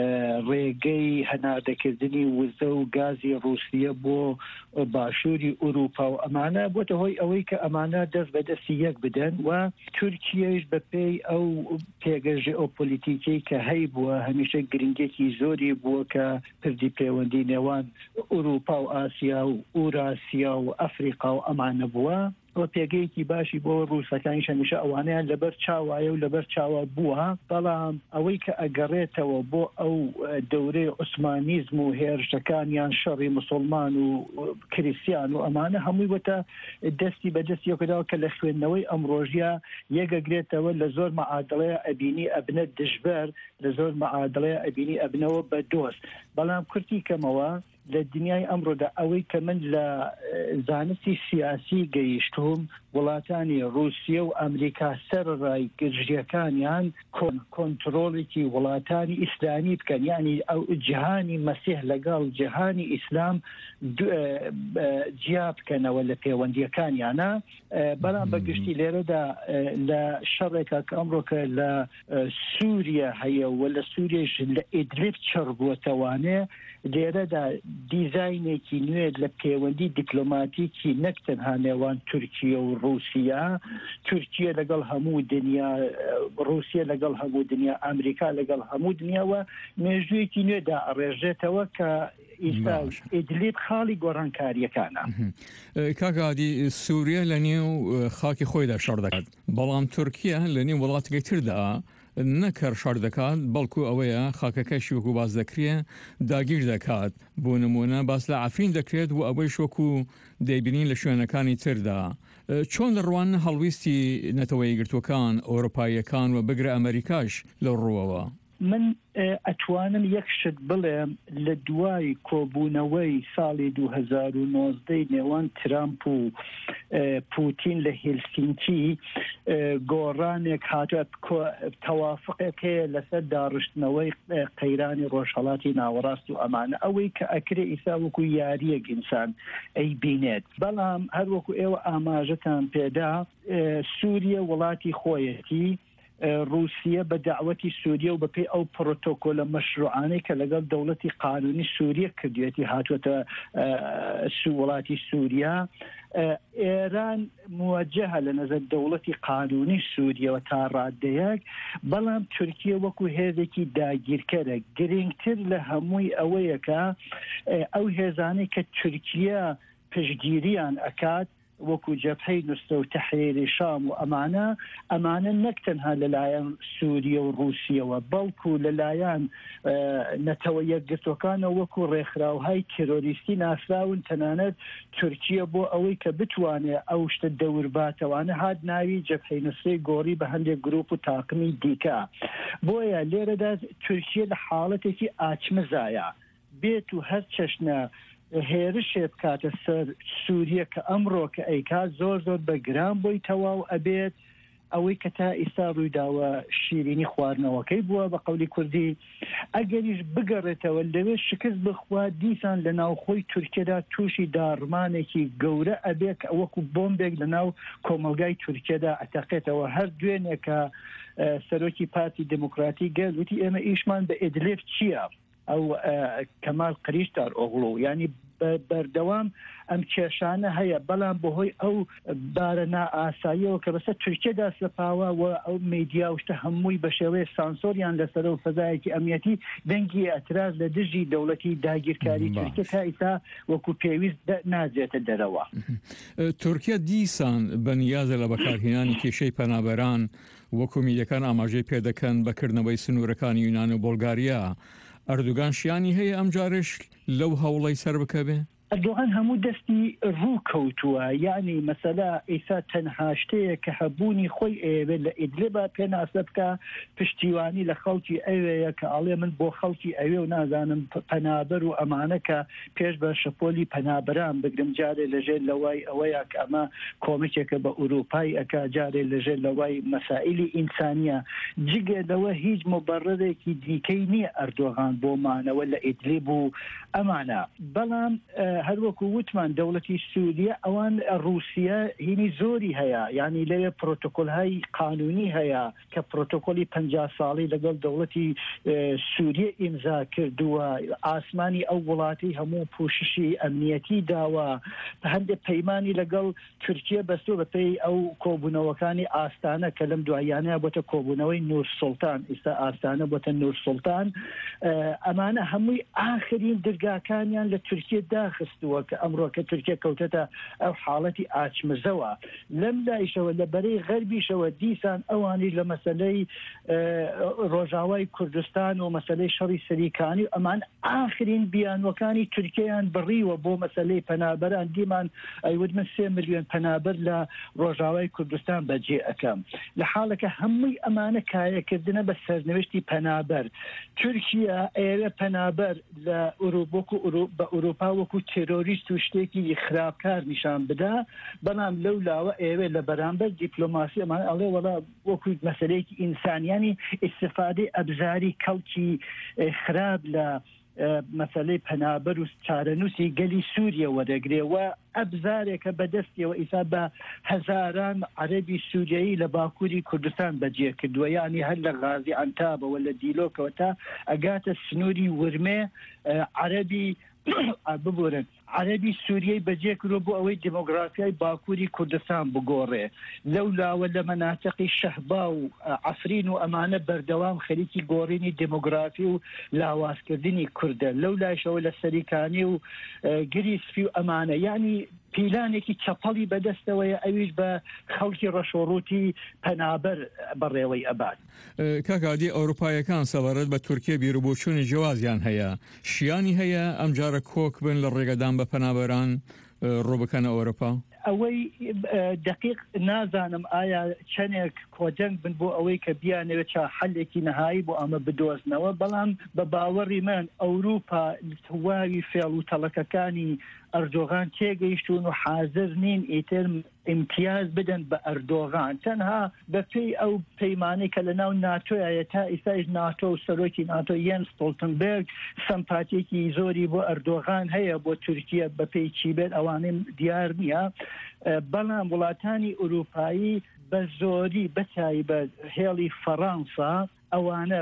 ڕێگەی هەناردەکردنی وزە و گازی رووسیا بۆ باشووری ئوروپا و ئەمانە بۆتە هۆی ئەوەی کە ئەمانە دەست بەدەستی یەک بدەن و تورکیەش بەپێی ئەو پێگەژی ئەو پۆلیتیکەی کە هەی بووە هەمیشە گرنگێکی زۆری بووە کە پردی پەیوەندی نێوان ئوروپا و ئاسیا و ئوراسیا و ئەفریقا و ئەمانە بووە و پێگەیەکی باشی بۆ ڕووسەکانی هەمیشە ئەوانیان لەبەر چاوایە و لەبەر چاوە بووە بەڵام ئەوەی کە ئەگەڕێتەوە بۆ ئەو دەورەی عوسمانیزم و هێرشەکانیان شەڕی مسلمان و کریسیان و ئەمانە هەمووی وەتە دەستی بەدەستیەکەداوە کە لە خوێندنەوەی ئەمڕۆژیە یەکەگرێتەوە لە زۆر مەعادڵەیە ئەبینی ئەبنە دژبەر لە زۆر مەعادڵەیە ئەبینی ئەبنەوە بە دۆست بەڵام کورتی کەمەوە لە دنیای ئەمڕۆدا ئەوەی کە من لە زانستی سیاسی گەیشتوم وڵاتانی رووسیا و ئەمریکا سەرڕای گرژیەکانیان کۆنتڕۆڵێکی وڵاتانی ئیسلامی بکەن یعنی ئەو جیهانی مەسیح لەگەڵ جیهانی ئیسلام جیا بکەنەوە لە پەیوەندیەکانیانە بەڵام بەگشتی لێرەدا لە شەڕێکە کە ئەمڕۆکە لە سووریا هەیە و لە سووریش لە ئیدلیب چڕ بووەتەوانێ لێرەدا دیزاینێکی نوێ لە پەیوەندی دیپلۆماتیکی نەک تەنها نێوان تورکیە و رووسیا تورکیە لەگەڵ هەموو دنیا رووسیا لەگەڵ هەموو دنیا ئەمریکا لەگەڵ هەموو دنیاوە مێژوویەکی نوێدا ئەڕێژێتەوە کە ئیستا ئیدلیب خاڵی گۆڕانکاریەکانە. کاگادی سووریا لە نێو خاکی خۆیدا شەڕ دەکات بەڵام تورکیا لە نێو وڵاتێکی تردا نەکەر شار دەکات بەڵکو ئەوەیە خاکەکەشی وەکو باز دەکرێ داگیر دەکات بۆ نمونە باس لە ئافرین دەکرێت و ئەوەی شۆکو دەیبینین لە شوێنەکانی تردا چۆن ڕوان هەڵویستی نەتەوە یەکگرتووەکان ئەوروپاییەکان و بگرە ئەمریکاش لە ڕووەوە من ئەتوانم یەکشت بڵێم لە دوای کۆبوونەوەی ساڵی دو هەزار و نۆزدە نێوان ترامپ و پوتین لە هێلسینکی گۆڕانێک هاتووە تەوافقێک هەیە لەسەر داڕشتنەوەی قەیرانی ڕۆژهەڵاتی ناوەڕاست و ئەمانە ئەوەی کە ئەکرێ ئیسا وەکو یاریەک ئینسان ئەی بینێت بەڵام هەر وەکو ئێوە ئاماژەتان پێدا سووریە وڵاتی خۆیەتی رووسیا بە داوەتی سووریە و بەپێی ئەو پرۆتۆکۆلە مەشروعانەی کە لەگەڵ دەوڵەتی قانونی سووریە کردوێتی هاتووەتە وڵاتی سووریا ئێران موجهە لە نەزەر دەوڵەتی قانونی سووریەوە تا ڕادەیەک بەڵام تورکیە وەکو هێزێکی داگیرکەرە گرنگتر لە هەمووی ئەوەیەکە ئەو هێزانەی کە تورکیە پشتگیریان ئەکات وەکو جەبهەی نووسە و تەحریری شام و ئەمانە ئەمانە نەک تەنها لەلایەن سووریە و رووسیەوە بەڵکو لەلایەن نەتەوە یەکگرتوەکانە وەکو ڕێکخراوهای تێرۆریستی ناسراون تەنانەت تورکیە بۆ ئەوەی کە بتوانێت ئەو شتە دەورباتەوانە هات ناوی جەبهەی نووسەی گۆڕی بە هەندێک گروپ و تاقمی دیکە بۆیە لێرەدا تورکیە لە حاڵەتێکی ئاچمەزایە بێت و هەر چەشنە هێرشێ بکاتە سەر سووریە کە ئەمڕۆ کە ئەیکا زۆر زۆر بەگران بۆی تەواو ئەبێت ئەوەی کە تا ئیستا ڕوویداوە شیرینی خواردنەوەکەی بووە بە قەولی کوردی ئەگەریش بگەڕێتەوە لەوێ شکست بخوا دیسان لە ناوخۆی تورکیەدا تووشی داڕمانێکی گەورە ئەبێت کە وەکو بۆمبێک لە ناو کۆمەلگای تورکیەدا ئەتەقێتەوە هەر دوێنێکە سەرۆکی پارتی دموکراتی گەل وتی ئێمە ئیشمان بە ئیدلیب چییە ئەو کەمال قریشتار ئۆغڵۆ ینی بەردەوام ئەم کێشانە هەیە بەڵام بەهۆی ئەو بارە نائاساییەوە کە بەسەر تورکیەدا سەپاوە و ئەو میدیا وشتە هەمووی بە شێوەیە سانسۆریان لەسەر و فەزایەکی ئەمنیەتی دەنگی ئەتراز لە دژی دەوڵەتی داگیرکاری تورکیە تا ئیسا وەکو پێویست ناجێتە دەرەوە تورکیا دیسان بەنیازە لە بەکارهێنانی کێشەی پەنابەران وەکو میدیەکان ئاماژەی پێدەکەن بەکردنەوەی سنوورەکانی یونان و بۆلگاریا ئەردوگان شیانی هەیە ئەم جارش لەو هەوڵەی سەر بکەبێ ئەردوغان هەموو دەستی ڕوو کەوتووە یعنی مەسەلا ئیسا تەنها شتەیە کە هەبوونی خۆی ئێوێ لە ئیدلیبە پێناسە بکە پشتیوانی لە خەڵکی ئەوەیە کە ئاڵێ من بۆ خەڵکی ئەوێ و نازانم پەنابەر و ئەمانە کە پێش بە شەپۆلی پەنابەران بگرم جارێ لەژێر لەوای ئەوەیە کە ئەمە کۆمەکێکە بە ئوروپای ئەکا جارێ لەژێر لەوای مەسائلی ئینسانیە جگە لەوە هیچ مبەڕەرێکی دیکەی نییە ئەردوغان بۆمانەوە لە ئیدلیب و ئەمانە بەڵام هەروەکو وتمان دەوڵەتی سووریە ئەوان رووسیا هینی زۆری هەیە یعنی لەوێ پرۆتۆکۆلهای قانونی هەیە کە پرۆتۆکۆلی پەنجا ساڵی لەگەڵ دەوڵەتی سووریە ئیمزا کردووە ئاسمانی ئەو وڵاتی هەموو پوششی ئەمنیەتی داوە هەندێک پەیمانی لەگەڵ تورکیە بەستۆ بەپێی ئەو کۆبوونەوەکانی ئاستانە کە لەم دوایانەیە بۆتە کۆبوونەوەی نور سوڵتان ئێستا ئاستانە بۆتە نور سوڵتان ئەمانە هەمووی ئاخرین دەرگاکانیان لە تورکیە داخست کە ئەمڕۆ کە تورکیە کەوتەتە ئەو حاڵەتی ئاچمزەوە لەم لایشەوە لە بەرەی غەربیشەوە دیسان ئەوانی لە مەسەلەی ڕۆژاوای کوردستان و مەسەلەی شەڕی سەریکانی ئەمان ئاخرین بیانوەکانی تورکیەیان بڕیوە بۆ مەسەلەی پەنابەران دیمان ئەیود من سێ ملیۆن پەنابەر لە ڕۆژاوای کوردستان بەجێ ئەەکەم لە حاڵەکە هەمووی ئەمانە کایەکردنە بە سەرنوشتی پەنابەر تورکیە ئێرە پەنابەر لە ئوروبۆک و بە ئوروپا وەکو تێرۆریست و شتێکی خراپکار نیشان بدا بەڵام لەو لاوە ئێوێ لە بەرامبەر دیپلۆماسی ئەمان ئەڵێ وەڵا وەکو مەسەلەیەکی ئینسانیانی ئیستفادەی ئەبزاری کەڵکی خراپ لە مەسەلەی پەنابەر و چارەنووسی گەلی سووریە وەرەگرێەوە ئەبزارێکە بەدەستیەوە ئیسا بە هەزاران عەرەبی سووریایی لە باکووری کوردستان بەجێ کردووە یانی هەر لە غازی ئەنتابەوە لە دیلۆکەوە تا ئەگاتە سنووری ورمێ عەرەبی ببورن عەرەبی سووریەی بەجێ کرۆ بۆ ئەوەی دمۆگرافیای باکووری کوردستان بگۆڕێ لەو لاوە لە مەناتقی شەهبا و عەفرین و ئەمانە بەردەوام خەریکی گۆڕینی دمۆگرافی و لاوازکردنی کوردە لەو لایشەوە لە سەریکانی و گریسفی و ئەمانە یعنی پیلانێکی چەپەڵی بەدەستەوەی ئەویش بە خەڵکی ڕەشۆڕوتی پەنابەر بەڕێوەی ئەبات. کاکادی ئەوروپایەکان سەبارەت بە تورکیا بیرروبووچوونی جیازیان هەیە شیانی هەیە ئەم جارە کۆک بن لە ڕێگەدان بە پەنابەران ڕۆبەکەنە ئەوروپا؟ ئەوەی دقیق نازانم ئایا چەندێک کۆجەنگ بن بۆ ئەوەی کە بیانەوێت چا حلێکی نەهایی بۆ ئەمە بدۆزنەوە، بەڵام بە باوەڕی من ئەوروپا تەواوی فێڵ و تەڵەکەکانی ئەردۆغان تێگەیشتون و حاضر نین ئیتر امتیاز بدەن بە ئەردۆغان، تەنها بە پێی ئەو پەیمانەی کە لە ناو ناتۆیە تا ئێستاش ناتۆ و سەرۆکی ناتۆ یەنس ستۆڵتنبێرگ سەمپاتێکی زۆری بۆ ئەردۆغان هەیە بۆ تورکیا بە پێی چی بێت ئەوانەی دیار نییە، بەڵام وڵاتانی ئوروپایی بە زۆری بەتایبەت هێڵی فەڕەنسا ئەوانە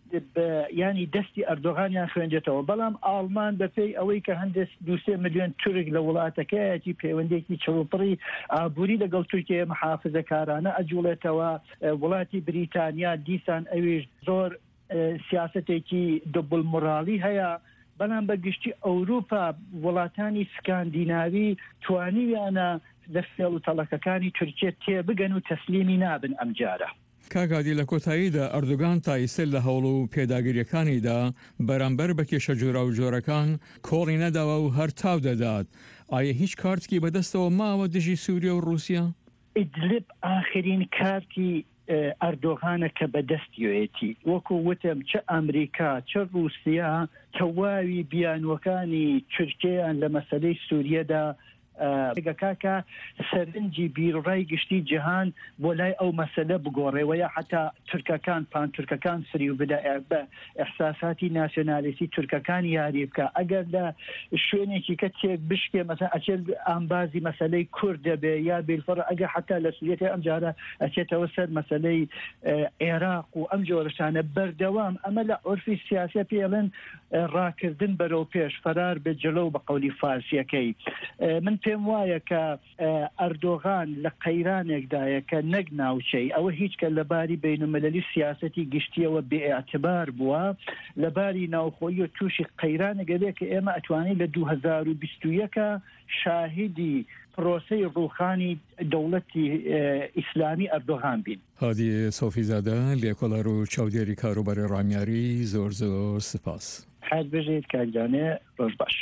ینی دەستی ئەردۆغانیان خوێنجێتەوە، بەڵام ئاڵمان بەپێی ئەوەی کە هەندێک دوسێ ملیۆن تورک لە وڵاتەکەیەتی پەیوەندێکی چڵپڕی ئابووری لەگەڵ تورکیە محافزەکارانە ئەجوڵێتەوە، وڵاتی بریتانیا دیسان ئەوێش زۆر سیاسەتێکی دبلمڕاڵی هەیە، بەڵام بەگشتی ئەوروپا وڵاتانی سکاندیناوی توانیویانە لە فێڵ و تەڵەکەکانی تورکیە تێبگەن و تەسلیمی نابن ئەم جارە. کاگادی لە کۆتاییدا ئەردوگان تایسل لە هەوڵ و پێداگیریەکانیدا بەرامبەر بە کێشە جۆرا و جۆرەکان کۆڵی نەداوە و هەر تاو دەدات. ئایا هیچ کارتکی بەدەستەوە ماوە دژی سووریا و رووسیا؟ ئیدلب ئاخرین کارتی ئەردۆغانە کە بەدەستیوێتی وەکو وتم چه ئەمریکا چه رووسیا تەواوی بیانوەکانی تورکیان لە مەسەلەی سووریەدا گەکاکە سەرنجی بیرڕای گشتی جیهان بۆ لای ئەو مەسەلە بگۆڕێەوەیە حتا تورکەکان پان تورکەکان سری و بدا بە ئەحساساتی ناسیۆنالیستی تورکەکان یاری بکە، ئەگەر لە شوێنێکی کە تێک بشکێ مەسەن ئەچێت ئامبازی مەسەلەی کورد دەبێ یا بێلفەڕ ئەگەر حتا لە سووریەتی ئەم جارە ئەچێتەوە سەر مەسەلەی عێراق و ئەم جۆرەشانە بەردەوام ئەمە لە عورفی سیاسە پێڵێن ڕاکردن بەرەو پێش فەرار بێت جلۆ بە قەولی فارسیەکەی. من پێم وایە کە ئەردۆغان لە قەیرانێکدایە کە نەک ناوچەی ئەوە هیچ کە لەباری بینالمەلەلی سیاسەتی گشتیەوە بێئاعتبار بووە، لەباری ناوخۆیی و تووشی قەیرانێکە بێت کە ئێمە ئەتوانین لە دوو هەزار و بیست و یەکە شاهدی پرۆسەی ڕووخانی دەوڵەتی ئیسلامی ئەردۆغان بین. هادی سۆفیزادە لێکۆڵەر و چاودێری کاروبەری ڕامیاری زۆر زۆر سپاس. حەز بژێت کاکجانێ ڕۆژ باش.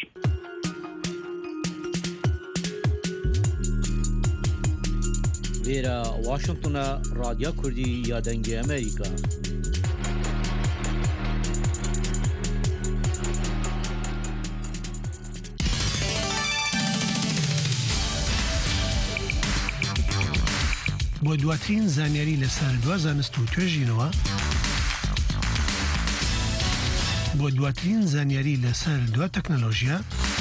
وێرە واشنگتنە رادیۆ کوردی یا دەنگی ئەمریکا. بۆ دواترین زانیاری لەسەر دوا زانست و توێژینەوە بۆ دواترین زانیاری لەسەر دوا تەکنۆلۆژیە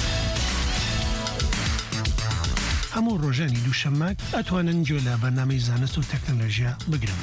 هەموو ڕۆژانی دووشەممە ئەتوانن گوێ لە بەرنامەی زانست و تەکنۆلۆژیا بگرن.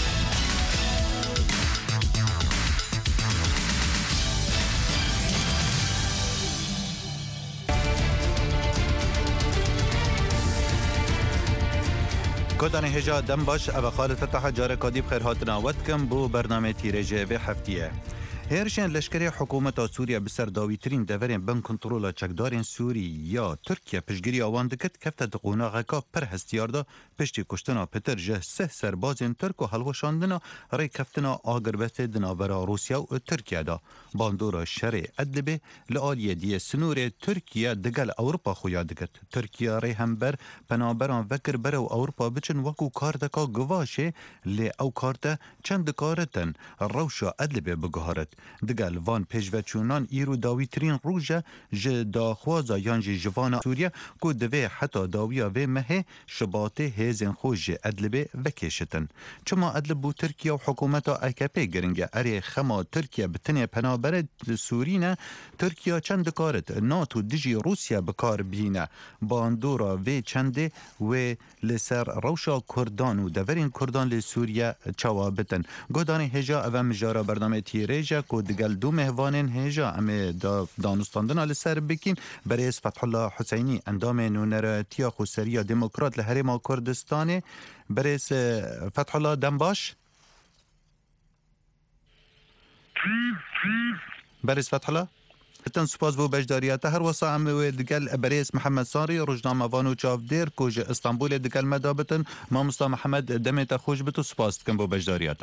گۆدانی هێژا دەم باش ئەوە خالت فتح جارە کادی بخێر هاتنا وەتکەم بۆ بەرنامە تیرێژێ هەفتیە. هێرشێن لەشکری حکوومەتە سووریا بسەر داویترین دەڤەرێن بن کنترۆلا چەکدارên Sûrî ya Tirkiye piştgiriya wan dikir kefte di qonaxeka pir hestiyarda piştî kuştina Pitir ji seh serbazên Tirk û helweşandina rêkeftina agirvestê di navbera Rûsya û Tirkiyeda. Bandora şerê Edlibê li aliyê diye sinûrê Tirkiye digel Ewropa xuya dikir. Tirkiye rê hember penaberan vekir berew Ewropa biçin wekû kardeka givaşê lê ew karte çend dikaritin rewşa Edlibê biguharit. Digel van pêşveçûnan îro dawîtirîn rûje ji daxwaza yan jî ji vana Sûriye ku divê heta dawiya vê mehê şibatê hêzên xwe ji Edlibê vekêşitin. Çima Edlib bû Tirkiye û hikûmeta E K P giring e erê xema Tirkiye bi tinê penabere Sûrî ne Tirkiye çend dikarit NATO dijî Rûsya bikar bîne. Bandora vê çendê wê li ser rewşa Kurdan û deverên Kurdan lê Sûriye çawa bitin. Godanê hêja ev mijara bernamê tîrêje ku digel du mehvanên hêja em ê danûstandina li ser bikin berêz Fethullah Huseyni endamê nûneretiya xweseriya demokrat li Herêma Kurdistanê berêz Fethullah dem baş berêz Fethullah تن سپاس بو بجداریات هر وسا ام و دگل بريس محمد صاري روزنامه وانو چافدير کوج استانبول دگل مدابتن ما مصطفى محمد دمت خوش بتو سپاس کن بو بجداریات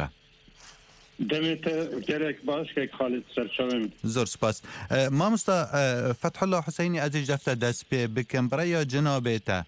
دمت جرك باش که خالد سرشاوم زور سپاس ما مصطفى فتح الله حسيني ازج دفته دست بكم برای جنابته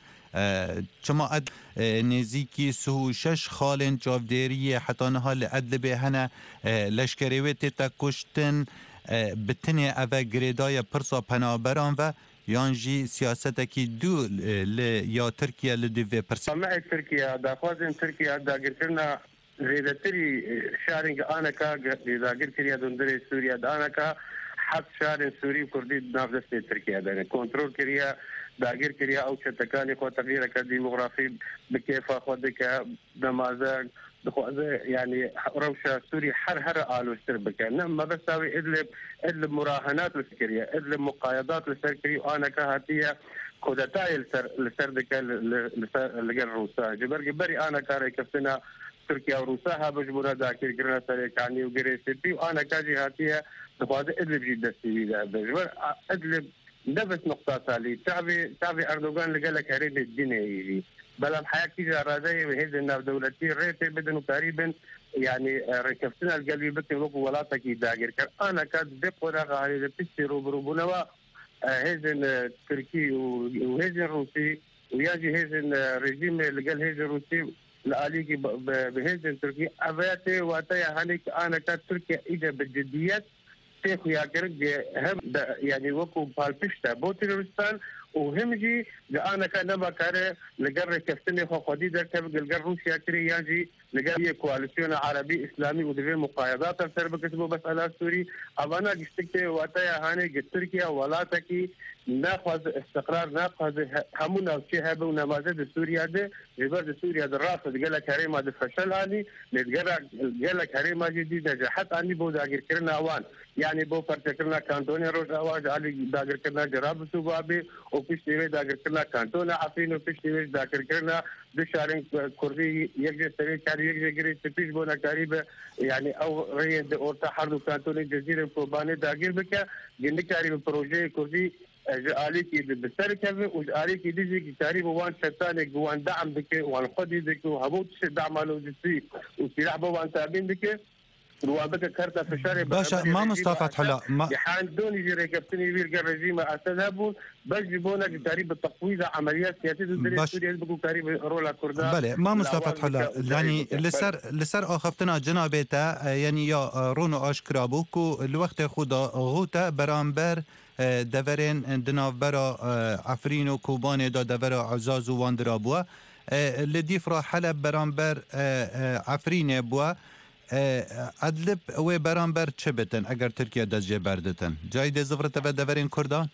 چما اد نزیکی سو شش خالن چافدیری حتی نهال ادل به هنه لشکریوی تیتا کشتن بتنی اوه گریدای پرسا پنابران و یانجی سیاستکی دو ل یا ترکیه لدوی پرسا معي تركيا دا خوازن تركيا دا قلتنا ريدتري شارنج انا كا دا قلتريا دندري سوريا دا انا كا حد شارن سوري كردي نافذ تركيا دا كنترول كريا داگیر کریا او چتکانی خو تغییر کړ دیموغرافي بکیفه خو دک نمازه خو يعني روشه سوري حر هر آلو استربك نعم ما بساوي ادلب ادلب مراهنات السكريه ادلب مقايضات السكريه وانا كهاتيه كودتاي لسر دك لقى الروسا جبر جبري انا كاري كفتنا تركيا وروساها بجبرها ذاكر قرنا سريك عني وقريسي بي وانا كاجي هاتيه دخواد ادلب جدا سيويدا بجبر ادلب نفس نقطة ثالثة تعبي تعبي أردوغان اللي قال لك هريد الدنيا يجي بلا الحياة كذا رادية وهذا الناف دولتي ريتي بدن تقريبا يعني ركبتنا القلبي بكي لوكو ولاتك يداقر كان أنا كاد بقرا غالي بيستي روبروبونوا هذا تركي وهذا الروسي ويجي هذا الرجيم اللي قال هذا الروسي لآليكي بهذا تركي أبياتي واتايا هانيك أنا كاد تركيا إجا بالجديات تيخو ياكر هم يعني وكو بالبشتا بو تيرورستان وهم جي انا كان ما كاره لقر كفتني خو خدي ده لقر روسيا كري يجي لقر كواليسيون عربي اسلامي ودفي مقايضات سرب كتبوا مساله سوري ابانا جستك واتايا هاني تركيا ولا تكي ناخذ استقرار ناخذ همنا شيء هذا ونماذج سوريا ده جبر سوريا ده رافض قال لك هري ما فشل هاني نتقرا قال لك هري ما جديد نجحت اني بو داغير كرنا اوان يعني بو فرتكرنا كانتوني روز اواز علي داغير كرنا جراب سوبابي وفيش تيوي داغير كرنا كانتونا عفين وفيش تيوي داغير كرنا دشارين كردي يجي سري كاري يجي جري تفيش بونا قريبه يعني او ريد اور تحرر كانتوني جزيره كوباني داغير بك جندي كاري بروجي كردي جالي كي بسر كذا وجالي كي ديجي كي تقريبا وان شتاني جوان دعم بك وان خدي بك وهبوط دعم له جسي وسلاح بوان تابين بك روابك كارتا في الشارع باشا ما مصطفى فتح الله ما يحاندون يجي ركبتني ويرجع الرجيم أستذهبوا بجيبونا تقريبا تقويض عمليات سياسية ضد سوريا بكو تقريبا رولا كردان بله ما مصطفى فتح الله يعني لسر لسر اخفتنا جنابته يعني يا رونو اشكرابو كو الوقت خدا غوتا برامبر دورين دنافبرا عفرين و كوبان دا دورا عزاز و واندرا بوا لديف را حلب برامبر عفرين بوا ادلب و برامبر چه بتن اگر ترکیه دست بردتن جای دزفرت به دورین کردان؟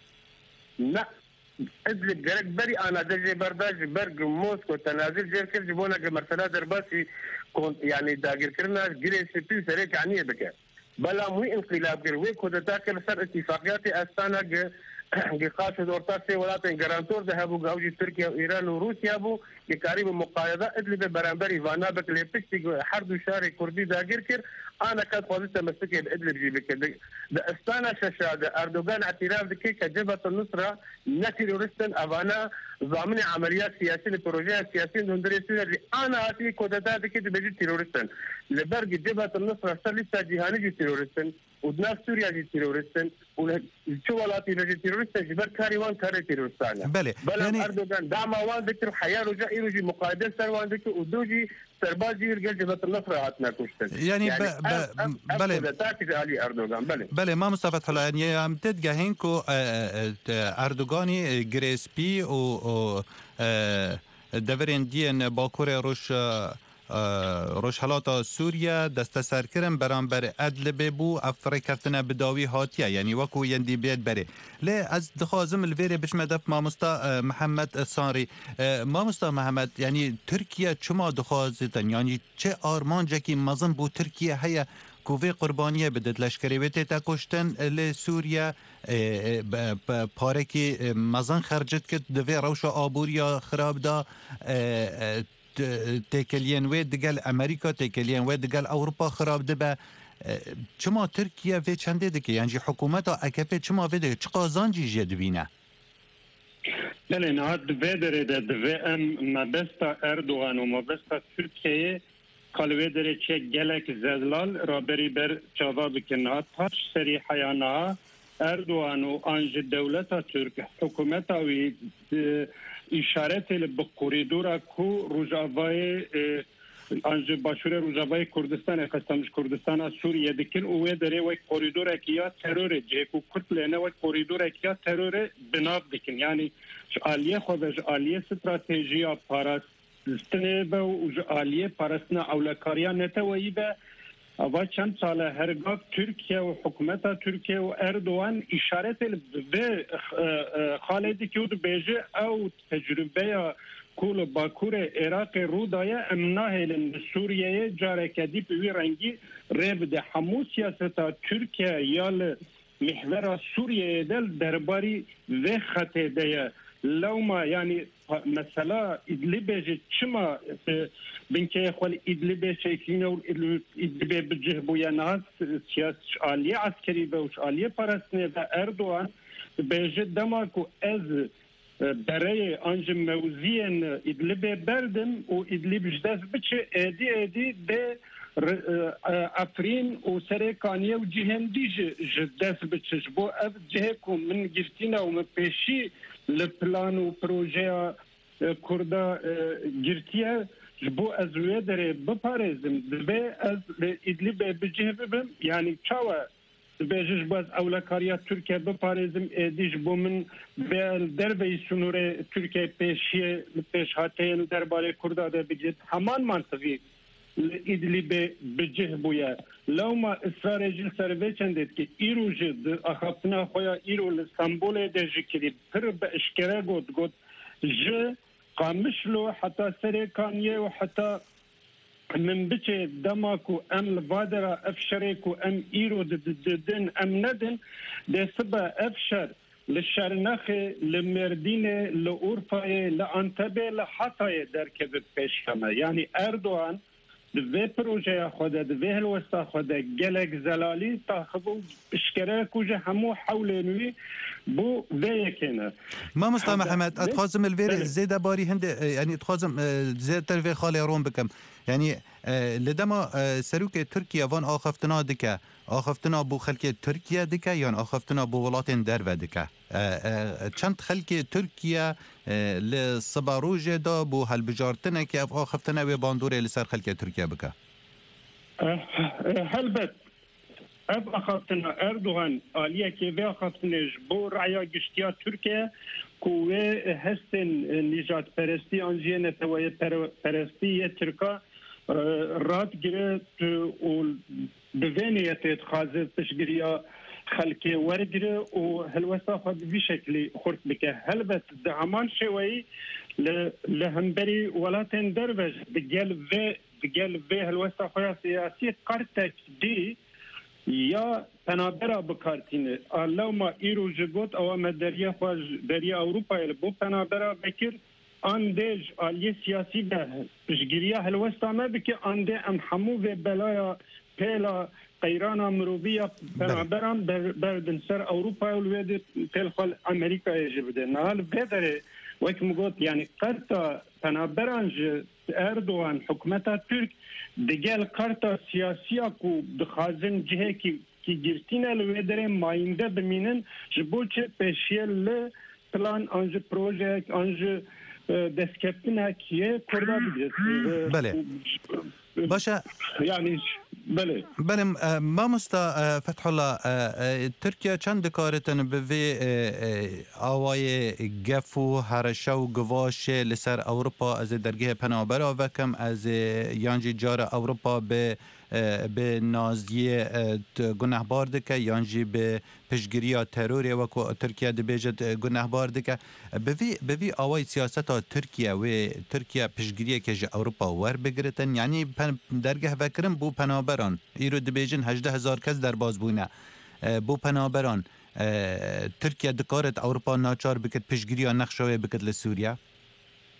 نه ادلب گرک بری آنا دست برداش برگ موسکو تنازل جر کر جبونا که مرسلا در باسی يعني داگر کرنا گره سپیو سره کعنیه بکر بلا مو انقلاب گر وی کودتا کر سر اتفاقیات استانا گ قاصد اورتاسي ولاتن جرانتور ذهبوا جوجي تركيا وايران وروسيا ابو كقريب مقايضه ادلب برامبر ايفانا بكليبتي حرب شاري كردي داغير كر انا كنت قلت مسكي ادلب جيبك ده استانا شاشه اردوغان اعتراف دكي كجبهه النصره نتيرورستن افانا ضامن عمليات سياسيه بروجيات سياسيه هندريسيه اللي انا اتي كودتا دكي بيجي تيرورستن لبرج جبهه النصره سلسه جهاني تيرورستن ودناف سوريا جي تيرورستن وشو ولاتي نجي تيرورستن جبر كاري وان كاري تيرورستان بله بلا يعني اردوغان دعم وان ذكر حياه رجاء يجي مقايده سر وان ذكر ودوجي سربازي يرجع جبهه النصر هاتنا كشتن يعني, يعني ب... ب... بله علي اردوغان بله بله ما مصطفى حلا يعني هم تدقهين كو اردوغاني جريسبي و دورين دين باكوري روش روشهلاتا سوریا دست سر کرن برانبر ادل بو افریکفتن بداوی هاتیه یعنی وکو یندی بیاد بره لی از دخوازم الویره بشمدف مامستا محمد ساری مامستا محمد یعنی ترکیه چما دخوازتن یعنی چه آرمانجه که مزن بو ترکیه هیا کووی قربانیه بدد لشکری ویتی تا کشتن لی سوریا پاره که مزن خرجت کد دوی روش آبوریا خراب دا تکلین و دگل امریکا تکلین و دگل اروپا خراب دبه چما ترکیه و چنده دکه یعنی حکومت اکپه چما ویده چه قازانجی جد بینه بله نهاد دویدره ده دوی ام مبستا اردوغان و مبستا ترکیه کالویدره چه گلک زدلال را بری بر چاوا بکنه تاش سری حیانه اردوغان و آنج دولتا ترک حکومتا وی işaret به کوریدورا کو روجاوای آنج باشور روجاوای کردستان قسمش کردستان سوریه دکن او دره و کوریدورا کیا ترور جکو کتله و کوریدورا کیا ترور بناب دکن یعنی عالیه خودش عالیه استراتژیا پاراستنه به او عالیه پاراستنا اولکاریا نتویی به و چند سال هرگاه ترکیه و حکومت ترکیه و اردوان اشارت به خالدی که بود بیجه او تجربه کول باکور عراق رو دایه امناه سوریه جارکدی به رنگی ریب ده همو سیاستا ترکیه یا محور سوریه دل درباری و خطه ده لوما يعني مثلا ادلب چما بنكي خول ادلب شايفينه ادلب بجهبو يا ناس سياسه عاليه عسكري وش عاليه فرسنه اردوغان بيجد دماكو از برای انج موزين ادلب بردم و ادلب جداز بچه ادي ادي به افرین و سرکانیه و جهندی جداز بچه بو اف جهكو من گرتینا و من پیشی لپلان و پروژه کردا گرتیه جبو از وی داره بپارزم دبه از ادلیب بجه ببم یعنی چاوه دبه جبو از اولکاریا ترکیه بپارزم ادیش بو من دربه سنور ترکیه پیشیه پیش هاتین درباره کردا ده بگید همان منطقی ادلیب بجه بویا لو ما اصرار جل سروی چندید که ایرو جد اخافتنا خویا ایرو لسامبول ده جکری پر به اشکره گود گود ج قامشلو حتى سريكانيه وحتى من بچه دماكو ام لبادرة افشريكو ام ايرو ددن ام ندن ده سبا افشر للشرنخي لمردينه لأورفاية لأنتبه لحطاية دركبت پیشکمه يعني اردوغان دوی پروژه خوده دوی هلوستا خوده گلک زلالی تاخبو اشکره کجه همو حولنوی بو ویکنه ما مصطفى محمد اتخازم الفير زيادة باري هند يعني اتخازم زيادة ترفي خالي روم بكم يعني لدما سروك تركيا وان آخفتنا دكا آخفتنا بو خلق تركيا دكا يعني آخفتنا بو ولاتين درو دكا چند خلق تركيا لصباروجه دا بو هالبجارتنا كي اف آخفتنا و باندوري لسر خلق تركيا بكا هلبت اف آخفتنا اردوغان آليه كي و آخفتنش بو رعيا گشتيا تركيا كوه هستن نجات پرستی انجیه نتوای پرستی ترکا رات گرفت و دوینیت اتخاذ تشگیریا خلقی ورگره و هلوستا خود بی شکلی خورد بکه هلبت دعمان شوی لهمبری ولاتن دروش بگل و بگل و هلوستا خویا سیاسی قرتک دی یا پنابرا بکارتینه الله ما ایرو جگوت او ما دریا خواج دریا اوروپا بو پنابرا بکر آن دیج آلیه سیاسی به پشگیریا هلوستا ما بکر آن دی ام حمو و بلایا پیلا قیرانا مروبیا پنابران بردن سر اوروپا و الوید پیل خال امریکا یجبده نهال بدره وقت مگوت یعنی قرطا پنابران اردوغان حکومتا ترک دگل قرطا سیاسیا کو دخازن جهه کی کی گرتینه لوی دره ماینده بمینن جبو چه پیشیل پلان انج پروژه انج دسکپتنا کیه کرده بگید بله باشه يعني بله بله ما مستا فتح الله ترکیه چند کارتن به وی آوای گفو هرشا و گواش لسر اروپا از درگه پنابرا و کم از یانجی جار اروپا به به نازی گناهبار دکه یانجی به پشگیری تروری و ترکیه دبیجد گناهبار دکه به وی آوای سیاست ترکیه و ترکیه پشگیری که جه اروپا ور بگرتن یعنی درگه وکرم بو پنابران ایرو دبیجن هجده هزار کس در باز بونه بو پنابران ترکیه دکارت اروپا ناچار بکت پشگیری نقشوه بکت لسوریا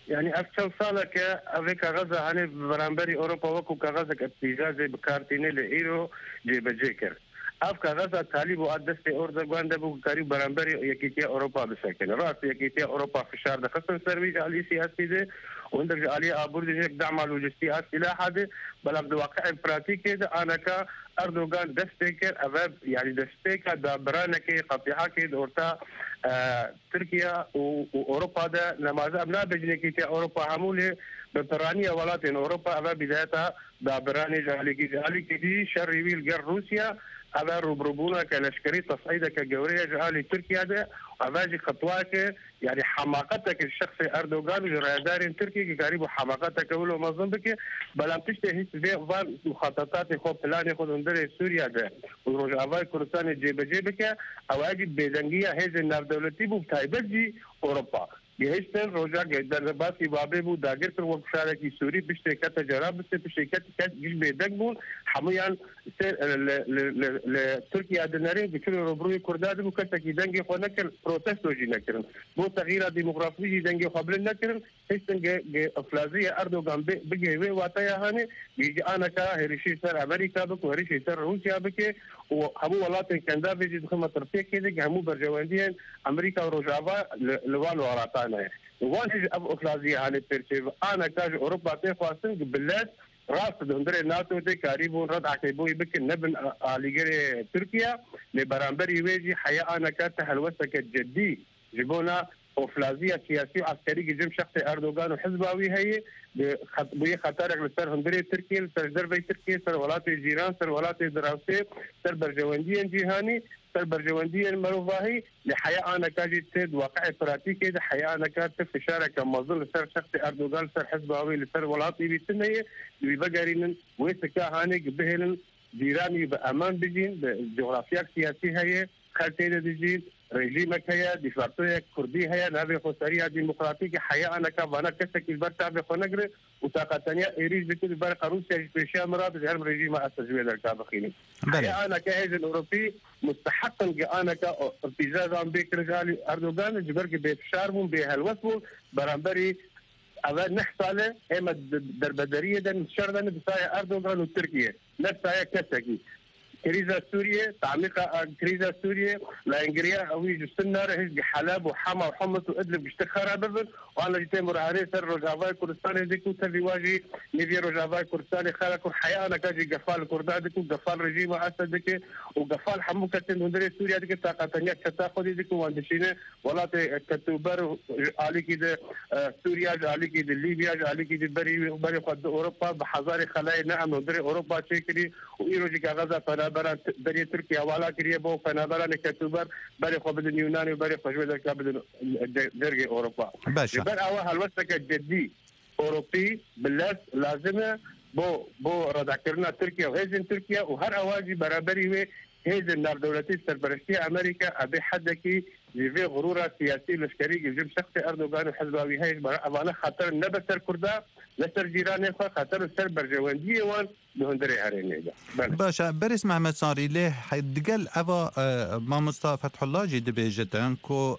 يعني أفشل صالك أفيك غزة هني برانبري أوروبا وكو كغزة ابتجاز بكارتيني لإيرو جيب جيكر أفك غزة طالب وأدست أردوغان دبو قريب برانبري يكيتيا أوروبا بسكن رأس يكيتيا أوروبا في الشهر ده خصوصا سرويج على سياسي ده وعندك عليه أبورد هيك دعم اللوجستي السلاح هذا بل عبد الواقع براتيكي ده أنا كا أردوغان دستيكر أباب يعني دستيكر دا برانكي قطيعكي دورتا آه تركيا وأوروبا ده نماذج أبناء بجنكيتيا أوروبا همولي ببرانية ولاتين أوروبا أباب بدايتها دا براني جالي جالي كدي شريوي الجر روسيا هذا ربربونا كالاشكري تصعيدة كجورية جهالي تركيا ده أباجي خطواك يعني حماقتك الشخصي أردوغان جرادار تركي قريب حماقتك ولو مظنبك بلام تشتهي في فان مخططات خو بلاني خو اندري سوريا ده ورجعوا كردستان جيب جيبك أو أجيب بيدنجية هذه النار دولتي بتايبجي أوروبا گهشتن روزا در باسی بابه بود داگر پر وقت شارکی سوری بشته کت جراب بشته بشته کت کت گیش بیدک بود حمیان سر ل ترکیه دنری بچون روبروی کرداد بود کت کی دنگی خو نکر پروتست وجی نکرن بو تغییر دموگرافی دنگی قبل نکرن هشتن گ افلازی اردوغان بگه و واتیا هانی بیج انا کا هریشی سر امریکا بک هریشی سر روسیا بک و همو ولات کندا بیج دخمه ترفیه کده همو برجواندین امریکا و روجاوا لوالو عراقانه وانش اب افلازی هانی پرچه انا کاج اوروبا ته خواستن بلاد راس دندره ناتو ته قریبون رد عقبوی بک نبن آلیگر ترکیا لبرانبری ویجی حیا انا کا تحلوسك الجدي جبونا افلازيه سياسيه وعسكريه جم شخص اردوغان وحزباوي هي بخطبيه خطرك لسر هندري تركيا سر دربي تركيا سر ولات الجيران سر ولات دراسه سر برجوانديا جيهاني سر برجوانديا المروفاهي لحياه انا كاجي تد واقع براتيكي ده حياه انا كانت في شارع كمظل سر شخص اردوغان سر حزباوي لسر ولات بيتنيه بيبقرين ويسكا هاني بهلن جيراني بامان بجين بجغرافيا سياسيه هي خلتي دجين رژیمك هيا دفاعتوية كردي هيا نابي خسارية ديمقراطية حياة أنا كابانا كسك البرتا بخونجر وطاقتانيا إيريز بكل برق روسيا بيشيا مراد جهرم رژيم التجويد الكابخيني حياة أنا كهيز الأوروبي مستحقا أنا كارتجاز عم بيك رجالي أردوغان جبرك بيفشارهم بهالوسمون برانبري أذا نحصله هم الدربدرية ده نشردن بسايا أردوغان وتركيا نفسها كسكي كريزة سوريا تعميق كريزة سوريا لانجريا او يجسنا رهج حلب وحما وحمص وادلب بيشتخرها بذل وانا جيت مرعري سر رجافاي كردستان ديكو تبي واجي نيفي رجافاي كردستان خلق حياه انا كاجي قفال كردان ديكو قفال رجيم اسد ديك وقفال حموكه هندري سوريا ديك طاقتنيا تاخذ ديكو واندشينه ولا كتوبر علي كده سوريا علي كده ليبيا علي كده بري بري قد اوروبا بحضاري خلايا نعم هندري اوروبا شكلي وايروجي غزه برا بري تركيا ولا كريه بو فنابرا نكتوبر بري خو بدن يوناني وبري خو بدن كابدن درجه اوروبا بل او هالوسك الجدي اوروبي بلاد لازمه بو بو رضاكرنا تركيا وهيزن تركيا وهر اواجي برابري وي هيزن نار دولتي سربرشتي امريكا ابي حدكي جيفي غرورة سياسي لشكري جيب شخصي اردوغان وحزباوي هاي اوانا خاطر نبسر كردا لسر جيراني خو خاطر سر برجواندي وان بهندري هريني باشا بريس محمد صاري ليه دقل أفا ما مصطفى فتح الله جي دبي جتن كو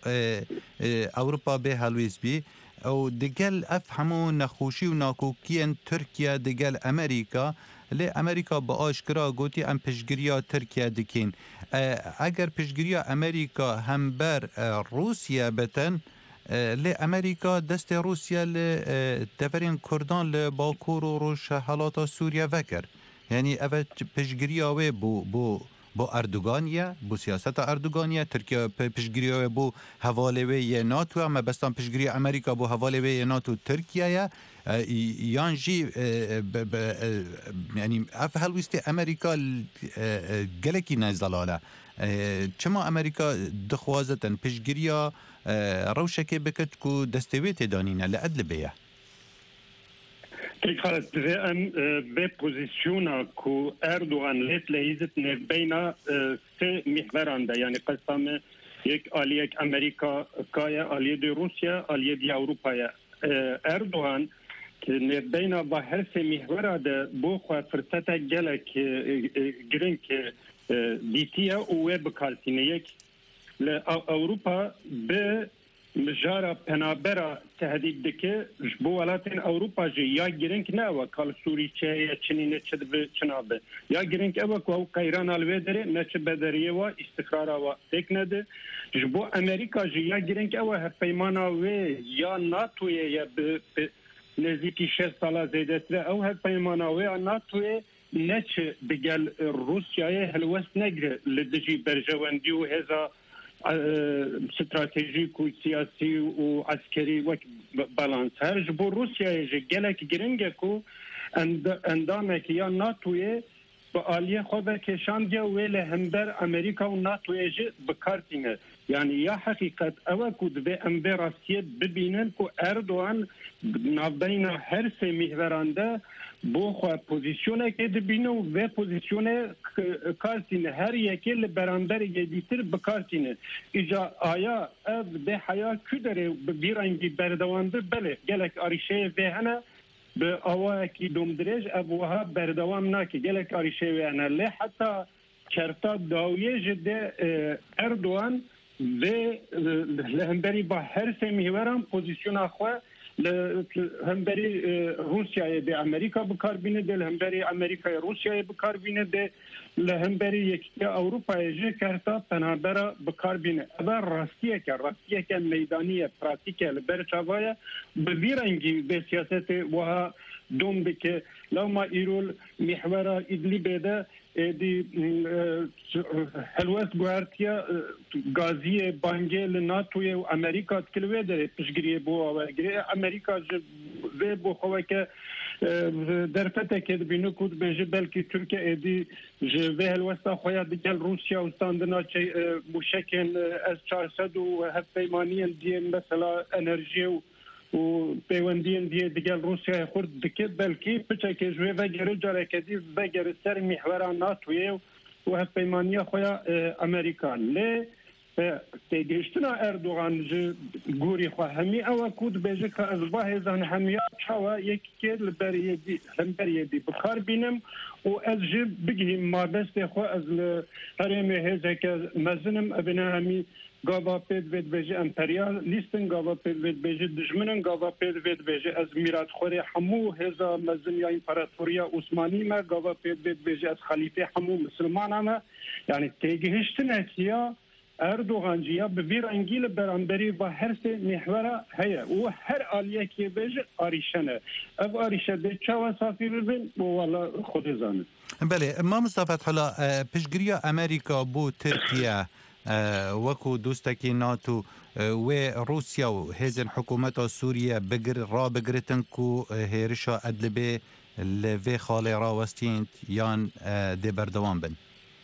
أوروبا بها لويس بي أو دقل أفهموا نخوشي وناكوكيا تركيا دقل أمريكا لی امریکا با آشکرا گوتی ام پشگیریا ترکیه دکین اگر پشگیریا امریکا هم بر روسیا بتن لی امریکا دست روسیا لی تفرین کردان لی باکور و روش حالات سوریا وکر یعنی اوه پشگیریا وی بو بو بو اردوغانیه بو سیاست اردوغانیه ترکیه پشگیریا بو حواله وی ناتو اما بستان پشگیری امریکا بو حواله وی ناتو ترکیه یانجی یعنی اف هلویست امریکا گلکی نزدلاله چما امریکا دخوازتن پشگیریا روشکی بکت کو دستویت دانینه لعدل بیه تكرت ام ببوزيشننا كو اردوغان ليت لهيزت بين سه محوران ده يعني قسم يك اليك امريكا كايا اليه دي روسيا اليه دي اوروبا اردوغان بين بحر سه محور ده بو خو فرصته جلك جرينك ديتيا او بكالتينيك لاوروبا ب مجارا پنابرا تهدید دکه جبو ولاتین اوروپا جی یا گرنگ نوا کال سوری چه چنینه چه به چنابه یا گرنگ اوا کو قیران الودره نچ بدریه و استقرار و تکنده جبو امریکا جی یا گرنگ اوا هفیمانا و یا ناتو یا به نزدیکی شش سال زیدتره او هفیمانا و ناتو نچ بگل روسیای هلوست نگره لدجی برجواندی و هزا استراتیژیک و سیاسی و عسکری و بالانس هر جبو روسیای جه گلک گرنگه کو اندامه که یا ناتوی با آلیه خود کشاندیه ویل همبر امریکا و ناتوی جه بکارتینه یعنی یا حقیقت اوه کود به امبر راستیه ببینن که اردوان نابین هر سه محورانده بو خو پوزیشونه کې د بینو و پوزیشونه کارتینه هر یکی له برابر یدیتر بکارتینه اجا آیا اف به حیا کدره بیرنگی بردوانده بله گلک آریشه وهنه به اوا کی دومدرج ابوها بردوام نکه گلک آریشه وهنه له حتی کرتا داویه جده اردوان و لهمبری با هر سه محورم پوزیشون خو همبری روسیای به امریکا بکار بینه دل همبری امریکای روسیای بکار بینه ده لهمبری یکی اروپای جه کرتا پنابرا بکار بینه اما راستیه که راستیه که میدانی پراتیکه لبرچاوایه ببیرنگی به سیاست وها دوم بکه لو ما ایرول محورا ادلی بیده دی هلوست گوارتیا گازی بانگل ناتوی و امریکا تکلوه داره پشگریه بو آورگریه امریکا جه بو خواه که در فته که بینو کود بجه بلکی ترکیه ایدی جه هلوستا خواه دیگل روسیا و استاندنا چه موشکن از چهارصد و هفتیمانی دیه مثلا انرژی و و پیوندین دیگه دیگه روسیه خورد دکه بلکی پچه که جوه و گره جاره کدی و گره سر محور ناتویه و هفیمانی خواه امریکان لی تیگشتنا اردوغان جه گوری خواه همی او کود بیجه که از باه زن همیه چاوه یکی که لبر یدی لبر یدی بخار بینم و از جه بگیم ما بست خواه از هرم هزه که مزنم ابنه همی گاوا پید وید بیجه امپریال لیستن گاوا پید وید بیجه دشمنن گاوا پید وید بیجه از میرات خوری همو هزا مزن یا امپراتوریا عثمانی ما گاوا پید وید بیجه از خلیفه همو مسلمان ما یعنی تیگهشتن اتیا اردوغان جیا ببیر انگیل برانبری و هر سه محوره هیا و هر آلیه که بیجه آریشنه او آریشه ده چاوا صافی ببین و والا خود زانه بله ما مصطفى حالا پشگریا امریکا بو ترکیه وەکو دوستێکی ناتو و رووسیا و هێزن حکوومەتە سووریە بگر ڕابگرتن و هێرشە ئەدلبێ لەvê خاڵێ ڕاوەستین یان دێ بەردەوام بن.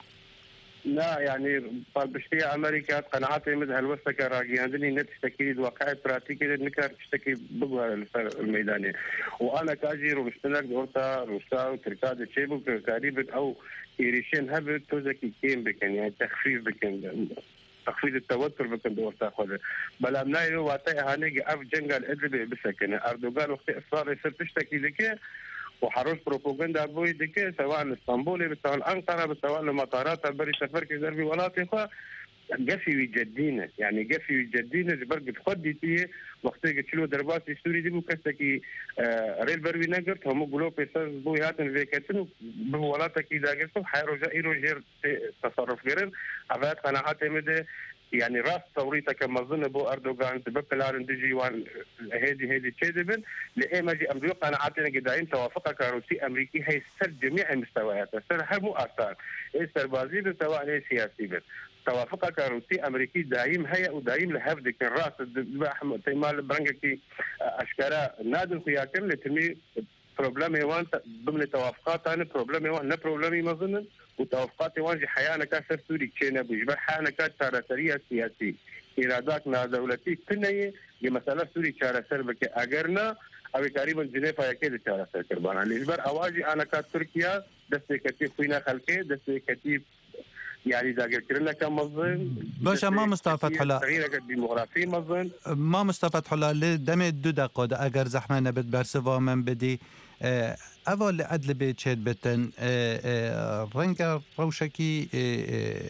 لا يعني بالبشتية أمريكا قناعاتي مثل هالوسطة كراجياندني نتشتكي الواقع براتيكي نكر تشتكي بقوى الميداني وأنا كاجي روشتنك دورتا روسا وتركاد تشيبو كاريبت أو إيريشين هبت توزكي كيم بكن يعني تخفيف بكن تخفيض التوتر بكن دورتا خذ بلا مناي واتي هانيجي أف جنجال إدلبي بسكن أردوغان وقت إصرار يصير تشتكي ذكي وحروش بروباغندا بوي دكي سواء اسطنبول سواء أنقرة سواء المطارات بري سفر كذا في ولاطي خا قفي يجدينا يعني قفي يجدينا جبرق تخدي فيه وقت يقتلوا دربات السوري دي بكستكي آه ريل بروي نقرت هم قلوا بيساز بوي هاتن فيكتن بولاتك إذا قلتوا حيرو جائرو جير تصرف غير عفات قناعات مده يعني راس ثوريتك مظن بو اردوغان تبقلار دجي وان هذه هذه تشدبن لاما جي امريكا قناعاتنا قدايم توافقك روسي امريكي هي سر جميع المستويات سر هم اثار سر بازي سواء سياسي توافقك روسي امريكي دايم هي ودايم لهفدك الراس احمد تيمال برنجكي اشكرا نادم خياكم لتمي بروبلم وان ضمن توافقات انا بروبلم وان لا بروبلم مظن وتوافقات وانجي حيانا كاسر سوري كينا بجبر حيانا كاسر سرية سياسي إراداتنا دولتي كنية لمسألة سوري شارع سربك أجرنا أو تقريبا جنيفا يكيد شارع سر كربانا لإجبار أواجي أنا كات تركيا دستي كتيب فينا خلقه دستي كتيب يعني ذاكر كرنا كم مظن باش ما مصطفى حلا تغيير الديموغرافي مظن ما مصطفى حلا لدم دو دقيقة أجر زحمة نبت برسوا من بدي اول عدل به چید بتن رنگ روشکی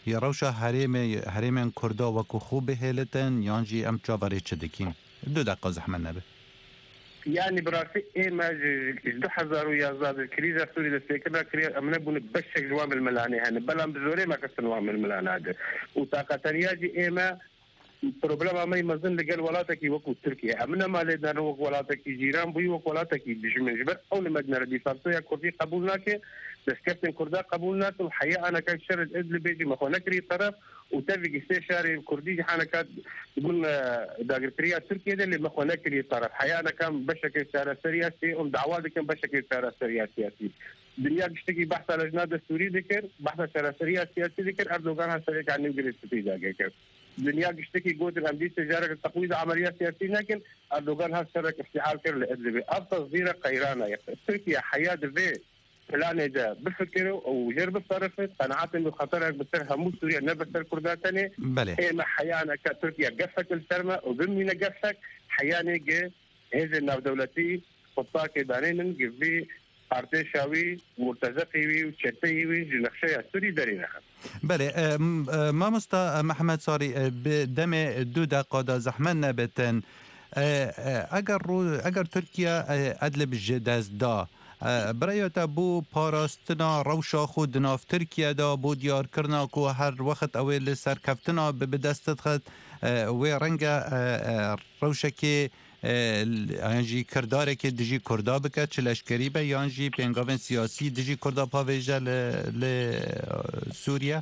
یا روشا حریم حریم کردا وکو خوب هلتن یانجی ام چاوری چه دکین دو دقیقه زحمت نبه يعني براسي إيه ما دو حزار ويازاد الكريزة سوري للسيكبة كريزة أمنا بون بشك جوام الملاني هن بلان بزوري ما كسن وام الملاني هذا وطاقتنياجي إيه ما بروبلم ما يمزن لقال ولاتك وكو تركيا أمنا ما لدنا نوك ولاتك جيران بي وك ولاتك بجمن جبر أو لمدنا ردي فارسويا كردي قبولناك بس كابتن كردا قبولناك وحقيقة أنا كان شرد إدل بيجي ما نكري طرف وتفق استشاري الكردي حنا كانت تقول داغرتريا تركيا اللي ما نكري طرف حقيقة أنا كان بشكل سيارة سياسي أم دعوات كان بشكل سيارة سياسي دنيا تشتكي بحث على الأجناد السوري ذكر بحث سيارة سياسي ذكر أردوغان هسه عن إنجليز تيجا ذكر دنيا تشتكي قوة الأمدية تجارة تقويض عمليات سياسية لكن أردوغان هسه افتعال كر لإدلبي أبطل صغيرة قيرانة تركيا حياة في فلان ده بفكره وجرب الطرف قناعات انه خطرها بتصير هموت سوريا نبتر كرداتني بله ايه ما حيانا كتركيا قفك السرمة وبمينا قفك حياني جي هذه الناو دولتي خطاك دانين جبي ارتشاوي مرتزقي وشتيوي جنخشي سوري دارينا بله ما مستا محمد صاري بدم دو دقیقه زحمت نبتن اگر رو اگر ترکیا ادلب جداز دا برایتا بو پاراستنا روشا خود ناف ترکیه دا بو دیار کرنا کو هر وقت اویل سرکفتنا به دستت خد و رنگ روشا که یانجی کرداره که دجی کردا بکد چلشکری به یانجی پینگاون سیاسی دجی کردا پاویجه لسوریا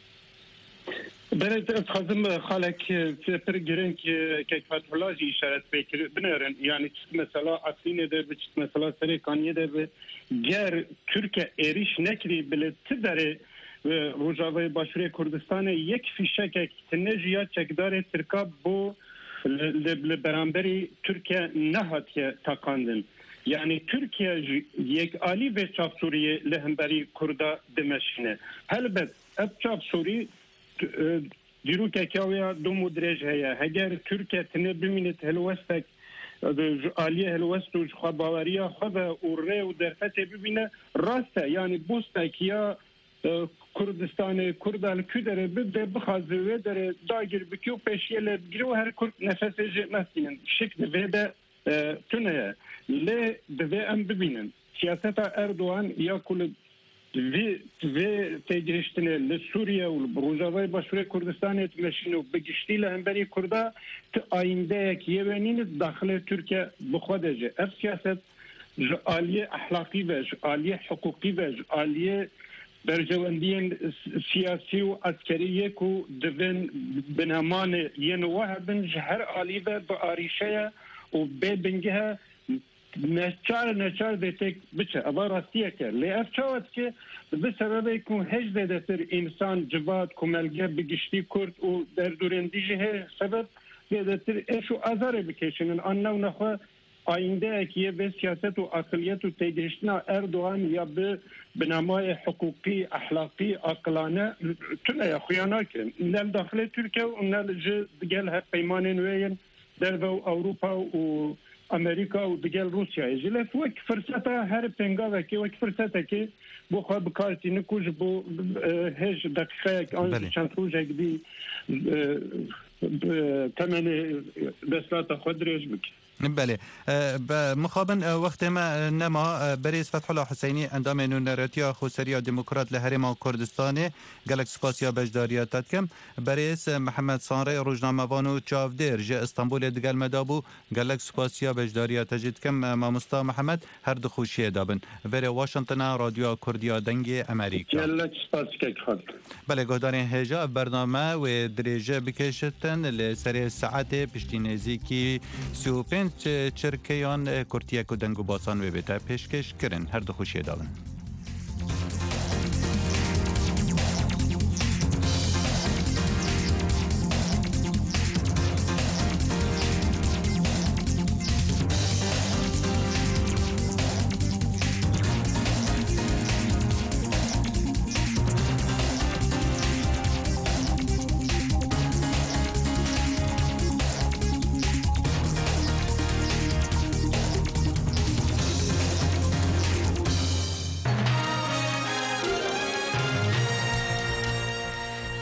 برای خازم خالک پر گرن که که فتولاجی اشارت بکر بنرن یعنی مثلا اصلی ده به مثلا سری کانیه ده به گر ترکیه ایریش نکری بله تداره روجاوی باشوری کردستان یک فیشک تنجیا چکدار ترکا بو لبرانبری ترکیه نهاتیه تاکاندن یعنی ترکیه یک عالی به چاپ سوریه لهمبری کردا دمشینه هلبت اب چاپ سوری دیرو که کاویا دو مدرج هیا اگر ترکیه تنه ببینید هلوستک عالیه هلوست و خواه باوریا خواه و ره و درفته ببینه راسته یعنی بوستک یا کردستان کردال کدره بده بخوازه داره داگیر بکیو پیشیل بگیره و هر کرد نفسه جه نستینن شکل ویده تونه لی دوی ام ببینن سیاست اردوان یا کل وی وی تجربتنا لسوريا والروجاوي باشوري كردستان تمشينو بقشتي لهمبري كردا آینده كيوانين داخل تركيا بخودجه اف سياسة آلية أخلاقي و آلية حقوقي و آلية برجواندين سياسي وعسكرية كو دفن بنهمان ينوها بن جهر آلية بآريشية وببنجها نشار نشار دیتک بچه اما راستیه که لیف چاوت که به سبب که هج دیدتر انسان جواد کملگه بگشتی کرد و در دورندیجه سبب دیدتر ایشو ازاره بکشنن آنو نخواه آینده اکیه به سیاست و اقلیت و تیگشتنا اردوان یا به بنامای حقوقی اخلاقی اقلانه تونه یا خویانا کرن نل داخل ترکیه و نل جه دگل هر پیمان نوین در اوروپا و امریکا و دیگر روسیا اجلس وک فرصتا هر پنگا که وک فرصتا که بو خو بکارتی نکوج بو هج دقیقه آن چند روز اگدی تمن دستات خود ریج بک بله مخابن وقت ما نما بریز فتح الله حسینی اندام نونراتیا خوسریا دموکرات لهرما کردستان گلک سپاسیا بجداریاتات کم بریز محمد صانری روزنامه وانو چاودر ج استانبول دگل مدابو گلک سپاسیا بجداریات جد کم مامستا محمد هر دو خوشی دابن وری واشنطن رادیو کردیا دنگ امریکا گلک سپاسیا خالد بله گهدار هجا برنامه و دریجه بکشتن لسری ساعت پشتی نزدیکی سی و پنج چرکیان کرتیک و دنگو باسان و بیتا پیشکش کرن هر دو خوشی دارن.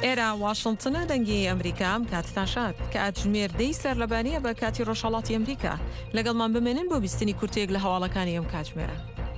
ئێرە واشنگتنە دەنگی ئەمریکام کاتتان شاد کە ئاتژمێر دەی سەرلەبانیە بە کاتی ڕۆژهەڵاتی ئەمریکا لەگەڵمان بمێنن بۆ بیستنی کورتێک لە هەواڵەکانی ئەم کاتژمێرە.